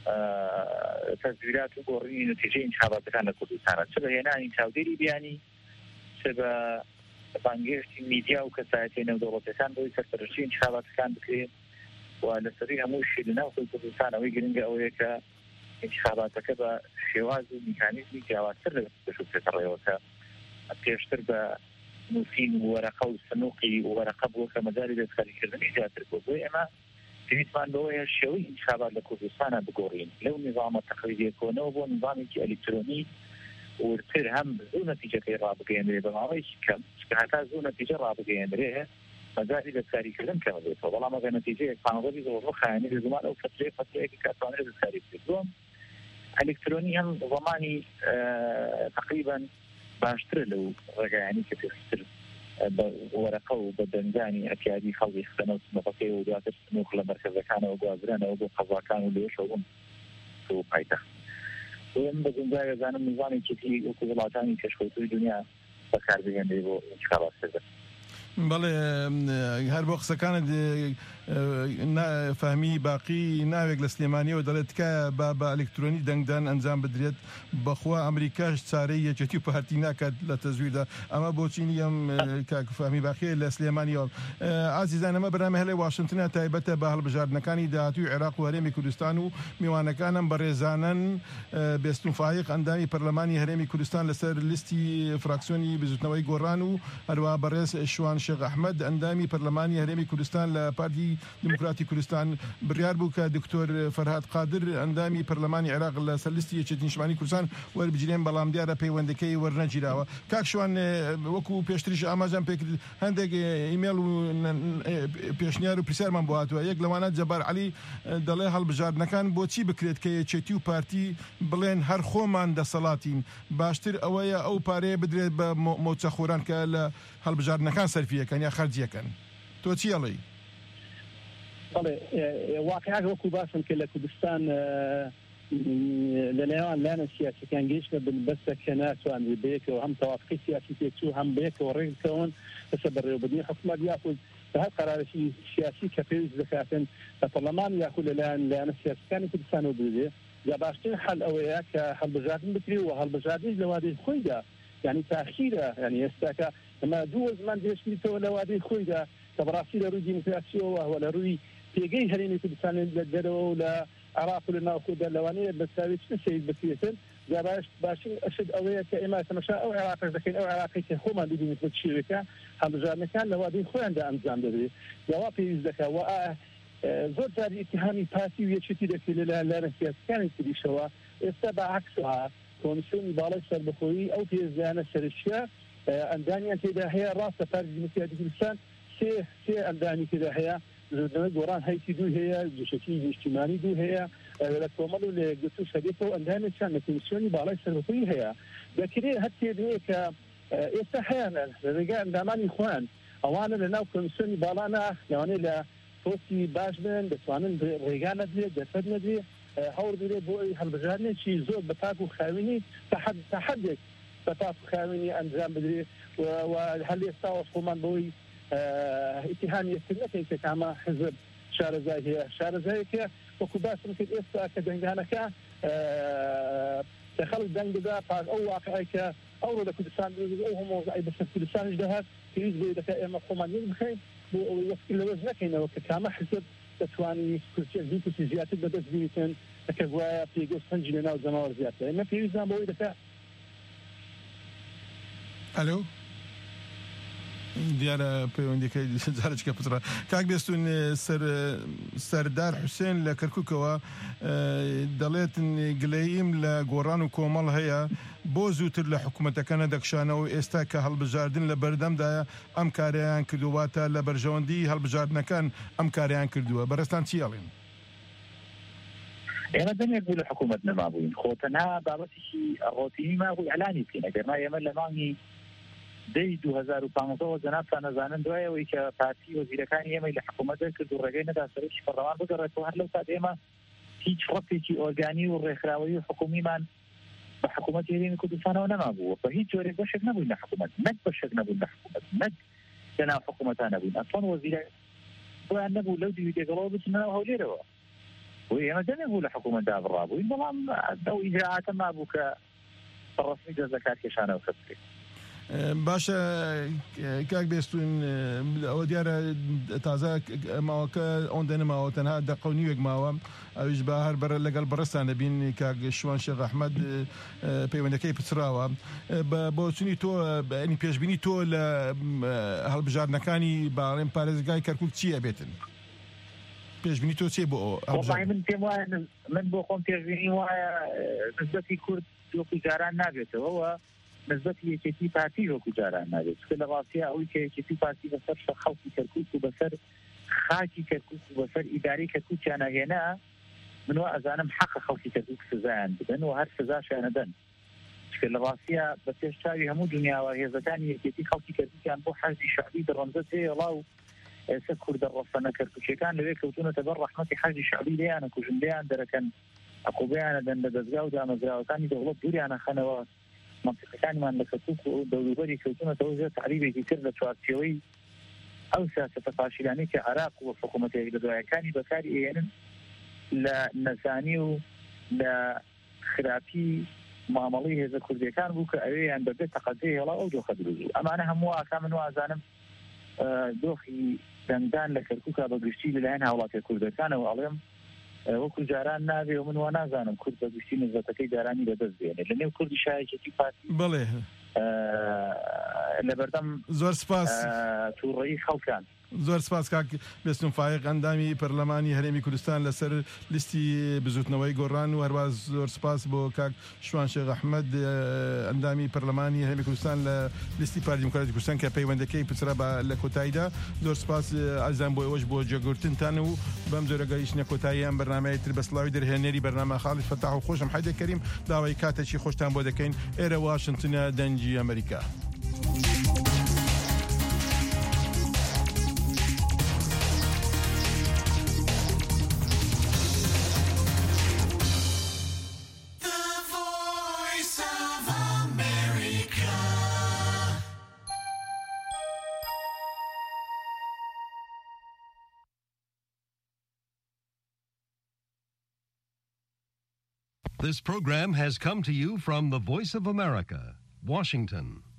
تەزویرات و گۆڕینی نەتیجەی انتخاباتەکان لە کوردستانە چ بە هێنانی چاودێری بیانی چ بە بانگێشتی میدیا و کەسایەتی نێودەوڵەتیەکان بۆی سەرپەرشتی انتخاباتەکان بکرێت و لەسەری هەموو شی لەناو خۆی کوردستانەوەی گرنگە ئەوەیە کە انتخاباتەکە بە شێواز و میکانیزمی جیاوازتر لە پێش بچێتەڕێەوە کە پێشتر بە نووسین و وەرەقە و سنووقی و وەرەقە بووە کە مەجاری دەستکاریکردنی زیاتر بوو بۆی ئێمە پێویستمان بەوەیە شێوەی انتخابات لە کوردستانە بگۆڕین لەو نظامە تەقلیدیەکۆنەوە بۆ نظامێکی ئەلکترۆنی ورتر هەم زوو نەتیجەکەی ڕابگەیەندرێ بەماوەی کەم کە هەتا زوو نەتیجە ڕابگەیەندرێ مەجاری دەستکاریکردن کەمە بێتەوە بەڵام ئەگەر نەتیجەیەک پانزەی زۆر خایەنی لە زمان ئەو فترەیە فترەیەکی کاتوانێت دەستکاری بکرێت ئەلکترۆنی هەم زمانی تقریبا باشترە لەو ڕێگایانی کە پێشتر بە وەرەقە و بە دەنگانی ئەتیادی خەڵکی خستنە و سنووقەکەی و دواتر سنووق لە مەرکەزەکانەوە گوازرانەوە بۆ قەزاکان و لێشەوە بوون بۆ پایتەخت بۆم بە گونجای دەزانم نظامێکی تری وەکو وڵاتانی پێشکەوتووی دنیا بەکاربهێنرێ بۆ انتخاباتکردن. بەڵێ هەر بۆ قسەکانت فەهمی باقی ناوێک لە سلێمانیەوە دەڵێت تکایە بە ئەلکترۆنی دەنگدان ئەنجام بدرێت بەخوا ئەمریکاش چارەی یەکێتی و پارتی ناکات لە تەزویردا ئەمە بۆچی نیەم کاک فەهمی باقی لە سلێمانیەوە ئازیزان ئەمە بەرنامە هەلێ واشنتنە تایبەتە بە هەڵبژاردنەکانی داهاتووی عێراق و هەرێمی کوردستان و میوانەکانم بەڕێزانن بێستون فایق ئەندامی پەرلەمانی هەرێمی کوردستان لەسەر لیستی فراکسیۆنی بزوتنەوەی گۆڕان و هەروە بەڕێز شوان شێخ ئەحمەد ئەندامی پەرلەمانی هەرێمی کوردستان لە پارتی دیموکراتی کوردستان بڕیار بوو کە دکتۆر فەرهاد قادر ئەندامی پەرلەمانی عێراق لە سەر لیستی یەکێتی نیشتمانی کوردستان وەربگیرێن بەڵام دیارە پەیوەندەکەی وەرنەگیراوە. کاک شوان وەکو پێشتریش ئاماژەم پێکرد هەندێک ئیمێل و پێشنیار و پرسیارمان بۆ هاتووە یەک لەوانە جەبار عەلی دەڵێ هەڵبژاردنەکان بۆچی بکرێت کە یەکێتی و پارتی بڵێن هەر خۆمان دەسەڵاتین باشتر ئەوەیە ئەو پارەیە بدرێت بە مۆچەخۆران کە لە هەڵبژاردنەکان سەرفیەکەن یا خەرجیەکەن. تۆ چی ئەڵێی؟ بەڵێ واقعیات وەکو باسم کە لە کوردستان لەلایەن لایەنە سیاسیەکان گەیشتە بن بەسە کە ناتوان بەیەکەوە هەم تەواقعی سیاسی پێچوو هەم بەیەکەوە ڕێگرکەون بەسەر بەڕێوەبردننی حکوومەت یاخود بە هەر قەرارەشی سیاسی کە پێویست دەکاتن لە پەرلەمان یاخود لەلایەن لایەنە سیاسەکانی کوردستانەوە بدرێت یا باشترین حل ئەوەیە کە هەڵبژاردن بکرێت و هەڵبژاردنیش لە وادەی خۆیدا یعنی تاخیرە یعنی ئێستاکە ئەمە دوو زمان دێشتیتەوە لە وادەی خۆیدا کە بەڕاستی لە ڕووی دیموکراسیەوە وە لە ڕووی پێگەی هەرێمی کوردستان لە دەرەوە و لە عراق و لە ناوخۆدا لەوانەیە بەساوی چ سەید بکرێتن جا باش باشترین ئەشد ئەوەیە کە ئێمە تەماشا ئەو عێراقەش دەکەین ئەو عێراقی کە خۆمان ببینیت بە شێوەیەکە هەڵبژاردنەکان لە وادەی خۆیاندا ئەنجام دەدرێت جاوا پێویست دەکات و زۆر جاری ئیتیهامی پارتی و یەکێتی دەکرێت لەلایەن لایەنە سیاسیەکانی تریشەوە ئێستا بەعەکسەوە کۆمیسیۆنی باڵای سەربەخۆیی ئەو پێزیانە سەرچیە ئەندانیان تێدا هەیە ڕاستە پارتی دیموکراتی کوردستان سێ سێ ئەندانی تێدا هەیە لە گۆڕان هەیتی دوو هەیە گشتی نیشتیمانی دوو هەیە لە کۆمەڵ و لە گوتو شەریکەوە ئەندانێکیان لە کۆمیسیۆنی باڵای سەربەخۆیی هەیە دەکرێت هەر تێدوێت کە ئێستا هەیەنە لە ڕێگای ئەندامانی خۆیان ئەوانە لە ناو کۆمیسیۆنی باڵانە لەوانەیە لە پۆستی باش بن دەتوانن ڕێگا نەدرێت دەسەر نەدرێت هەوڵ درێت بۆ ئەوی هەڵبژاردنێکی زۆر بە تاک و خاوینی تا حەدێک بە تاک و خاوینی ئەنجام بدرێت و هەل ئێستاوە خۆمان بەوەی ئیتیهامی یەکتر نەکەین کە کامە حزب شارەزای هەیە شارەزایەکە وەکو باسم کرد ئێستا کە دەنگانەکە کە خەڵک دەنگ بدا پاش ئەو واقعی کە ئەوڕۆ لە کوردستان ئەو هەمووزعی بەسەر کوردستانیش دەهات پێویست بێ دەکات ئێمە خۆمان یەک بخەین بۆ ئەوەی وەستی لەوەش نەکەینەوە کە کامە حزب دەتوانی کورسێک دوو کورسی زیاتر بەدەست بێتن کە گوایە پێگەست سەنجی لە ناو جەماوەر زیاتر ئێمە پێویستمان بەوەی دەکات. ئەلۆ دیارە پەیوەندیەکەی جارێکە پترە کاک بێستون سەردار حوسێن لە کەرکووکەوە دەڵێتن گلەییم لە گۆڕان و کۆمەڵ هەیە بۆ زووتر لە حکوومەتەکە نەدەکشانەوە ئێستا کە هەڵبژاردن لە بەردەمدایە ئەم کاریان کردوواتە لە بەرژەوەندی هەڵبژاردنەکان ئەم کاریان کردووە بەرەستان چی ئەڵێن؟ ئێمە دەمێک بوو لە حکوومەت نەمابووین خۆتەنها بابەتێکی ڕۆتینی مابووی ئەلانی بکەین ئەگەرما ئێمە لە مانگی دەی دو هەزار و پانزەوە جەنابتان نەزانن دوایەوەی کە پارتی وەزیرەکانی ئێمەی لە حکوومەتە کرد و ڕێگەی نەدا سەرۆکی پەرلەمان بگەڕێتەوە هەر لەو کات ئێمە هیچ ڕەتێکی ئۆرگانی و ڕێکخراوەی و حکومیمان بە حکوومەتی هەرێمی کوردستانەوە نەمابووە بە هیچ جۆرێک بەشێک نەبووین لە حکوومەت نەک بەشێک نەبوون لە حکوومەت نەک لەناو حکوومەتان نەبووین ئەسڵەن وەزیرە بۆیان نەبوو لەو دیوی دێگەڵەوە بچنەوە هەولێرەوە و ئێمە دەمێک بوو لە حکوومەتدا بڕابووین بەڵام ئەو ئیجراعاتە مابوو کە بەڕەسمی دەست لە کار کێشانەوە بکرێت. باشە کاک بێستون ئەوە دیارە تازە ماوەکە ئەوەن دەنەماوە تەنها دەقەونیوێک ماوە ئەویش بە هەر بەرە لەگەڵ بەڕستان دەبین کاک شوان شێخ ئەحمەد پەیوەندەکەی پچراوە بۆ چونی تۆ ئەنی پێشبینی تۆ لە هەڵبژاردنەکانی باڵێن پارێزگای کەرکووک چییە بێتن؟ پێشبینی تۆ چێ بۆ من پێم وایە من بۆ خۆم پێشبینی وایە نسبەتی کورد وەکو جاران نابێتەوە نسبەتی یەکێتی پارتی وەکو جاران نابێت کە لە ڕاستیە ئەوەی کە یەکێتی پارتی بەسەر خەڵکی کەرکووک و بەسەر خاکی کەرکووک و بەسەر ئیدارەی کەرکووکیان ئەهێنا من وا ئەزانم حەقە خەڵکی کەرکووک سزایان بدەن و هەر سزاشیان ئەدەن کە لە ڕاستیە بە پێشچاوی هەموو دنیاوە هێزەکانی یەکێتی خەڵکی کەرکووکیان بۆ حەزی شەعبی دەڕەمزە تێڵا و ئێستا کوردە ڕەسەنە کەرکووکیەکان لەوێ کەوتونەتە بەر ڕەحمەتی حەزی شەعبی لێیانە کوژن لێیان دەرەکەن عقوبەیانە دەن لە دەستگا و دامەزراوەکانی دەوڵەت دووریانە خەنەوە منطقەکانمان لە کەرکووک و دەوروبەری کەوتونەتەوە زیاتر تعریبێکی کرد لە چوارچێوەی ئەو سیاسەتە پاشیلانەی کە عێراق و حکوومەتێک لە دوایەکانی بەکاری ئێنن لە نەزانی و لە خراپی مامەڵی هێزە کوردیەکان بوو کە ئەوەیان بەبێت تەقەزەی هێڵا ئەو دۆخە دروست ئەمانە هەموو ئاکا من وازانم دۆخی دەنگدان لە کەرکووکە بەگشتی لەلایەن هاوڵاتیە کوردەکانەوە ئەڵێم وەکو جاران نابێ و من وا نازانم کورد بەگشتی نزبەتەکەی جارانی بەدەست بێنێت لە نێو کوردی شایەتی پارتی بڵێ لە بەردەم زۆر سپاس تووڕەیی خەڵکان زۆر سپاس کاک بێستون فایق ئەندامی پەرلەمانی هەرێمی کوردستان لەسەر لیستی بزوتنەوەی گۆڕان و هەروە زۆر سپاس بۆ کاک شوان شێخ ئەحمەد ئەندامی پەرلەمانی هەرێمی کوردستان لە لیستی پارتی دیموکراتی کوردستان کە پەیوەندەکەی پچرا لە کۆتاییدا زۆر سپاس ئازان بۆ ئەوەش بۆ جێگورتنتان و بەم جۆرەگەیشتنە کۆتاییان بەرنامەی تر بە سڵاوی دەرهێنەری بەرنامە خاڵی فەتاح و خۆشم حەیدەر کەریم داوای کاتێکی خۆشتان بۆ دەکەین ئێرە واشنگتنە دەنگی ئەمریکا. This program has come to you from the Voice of America, Washington.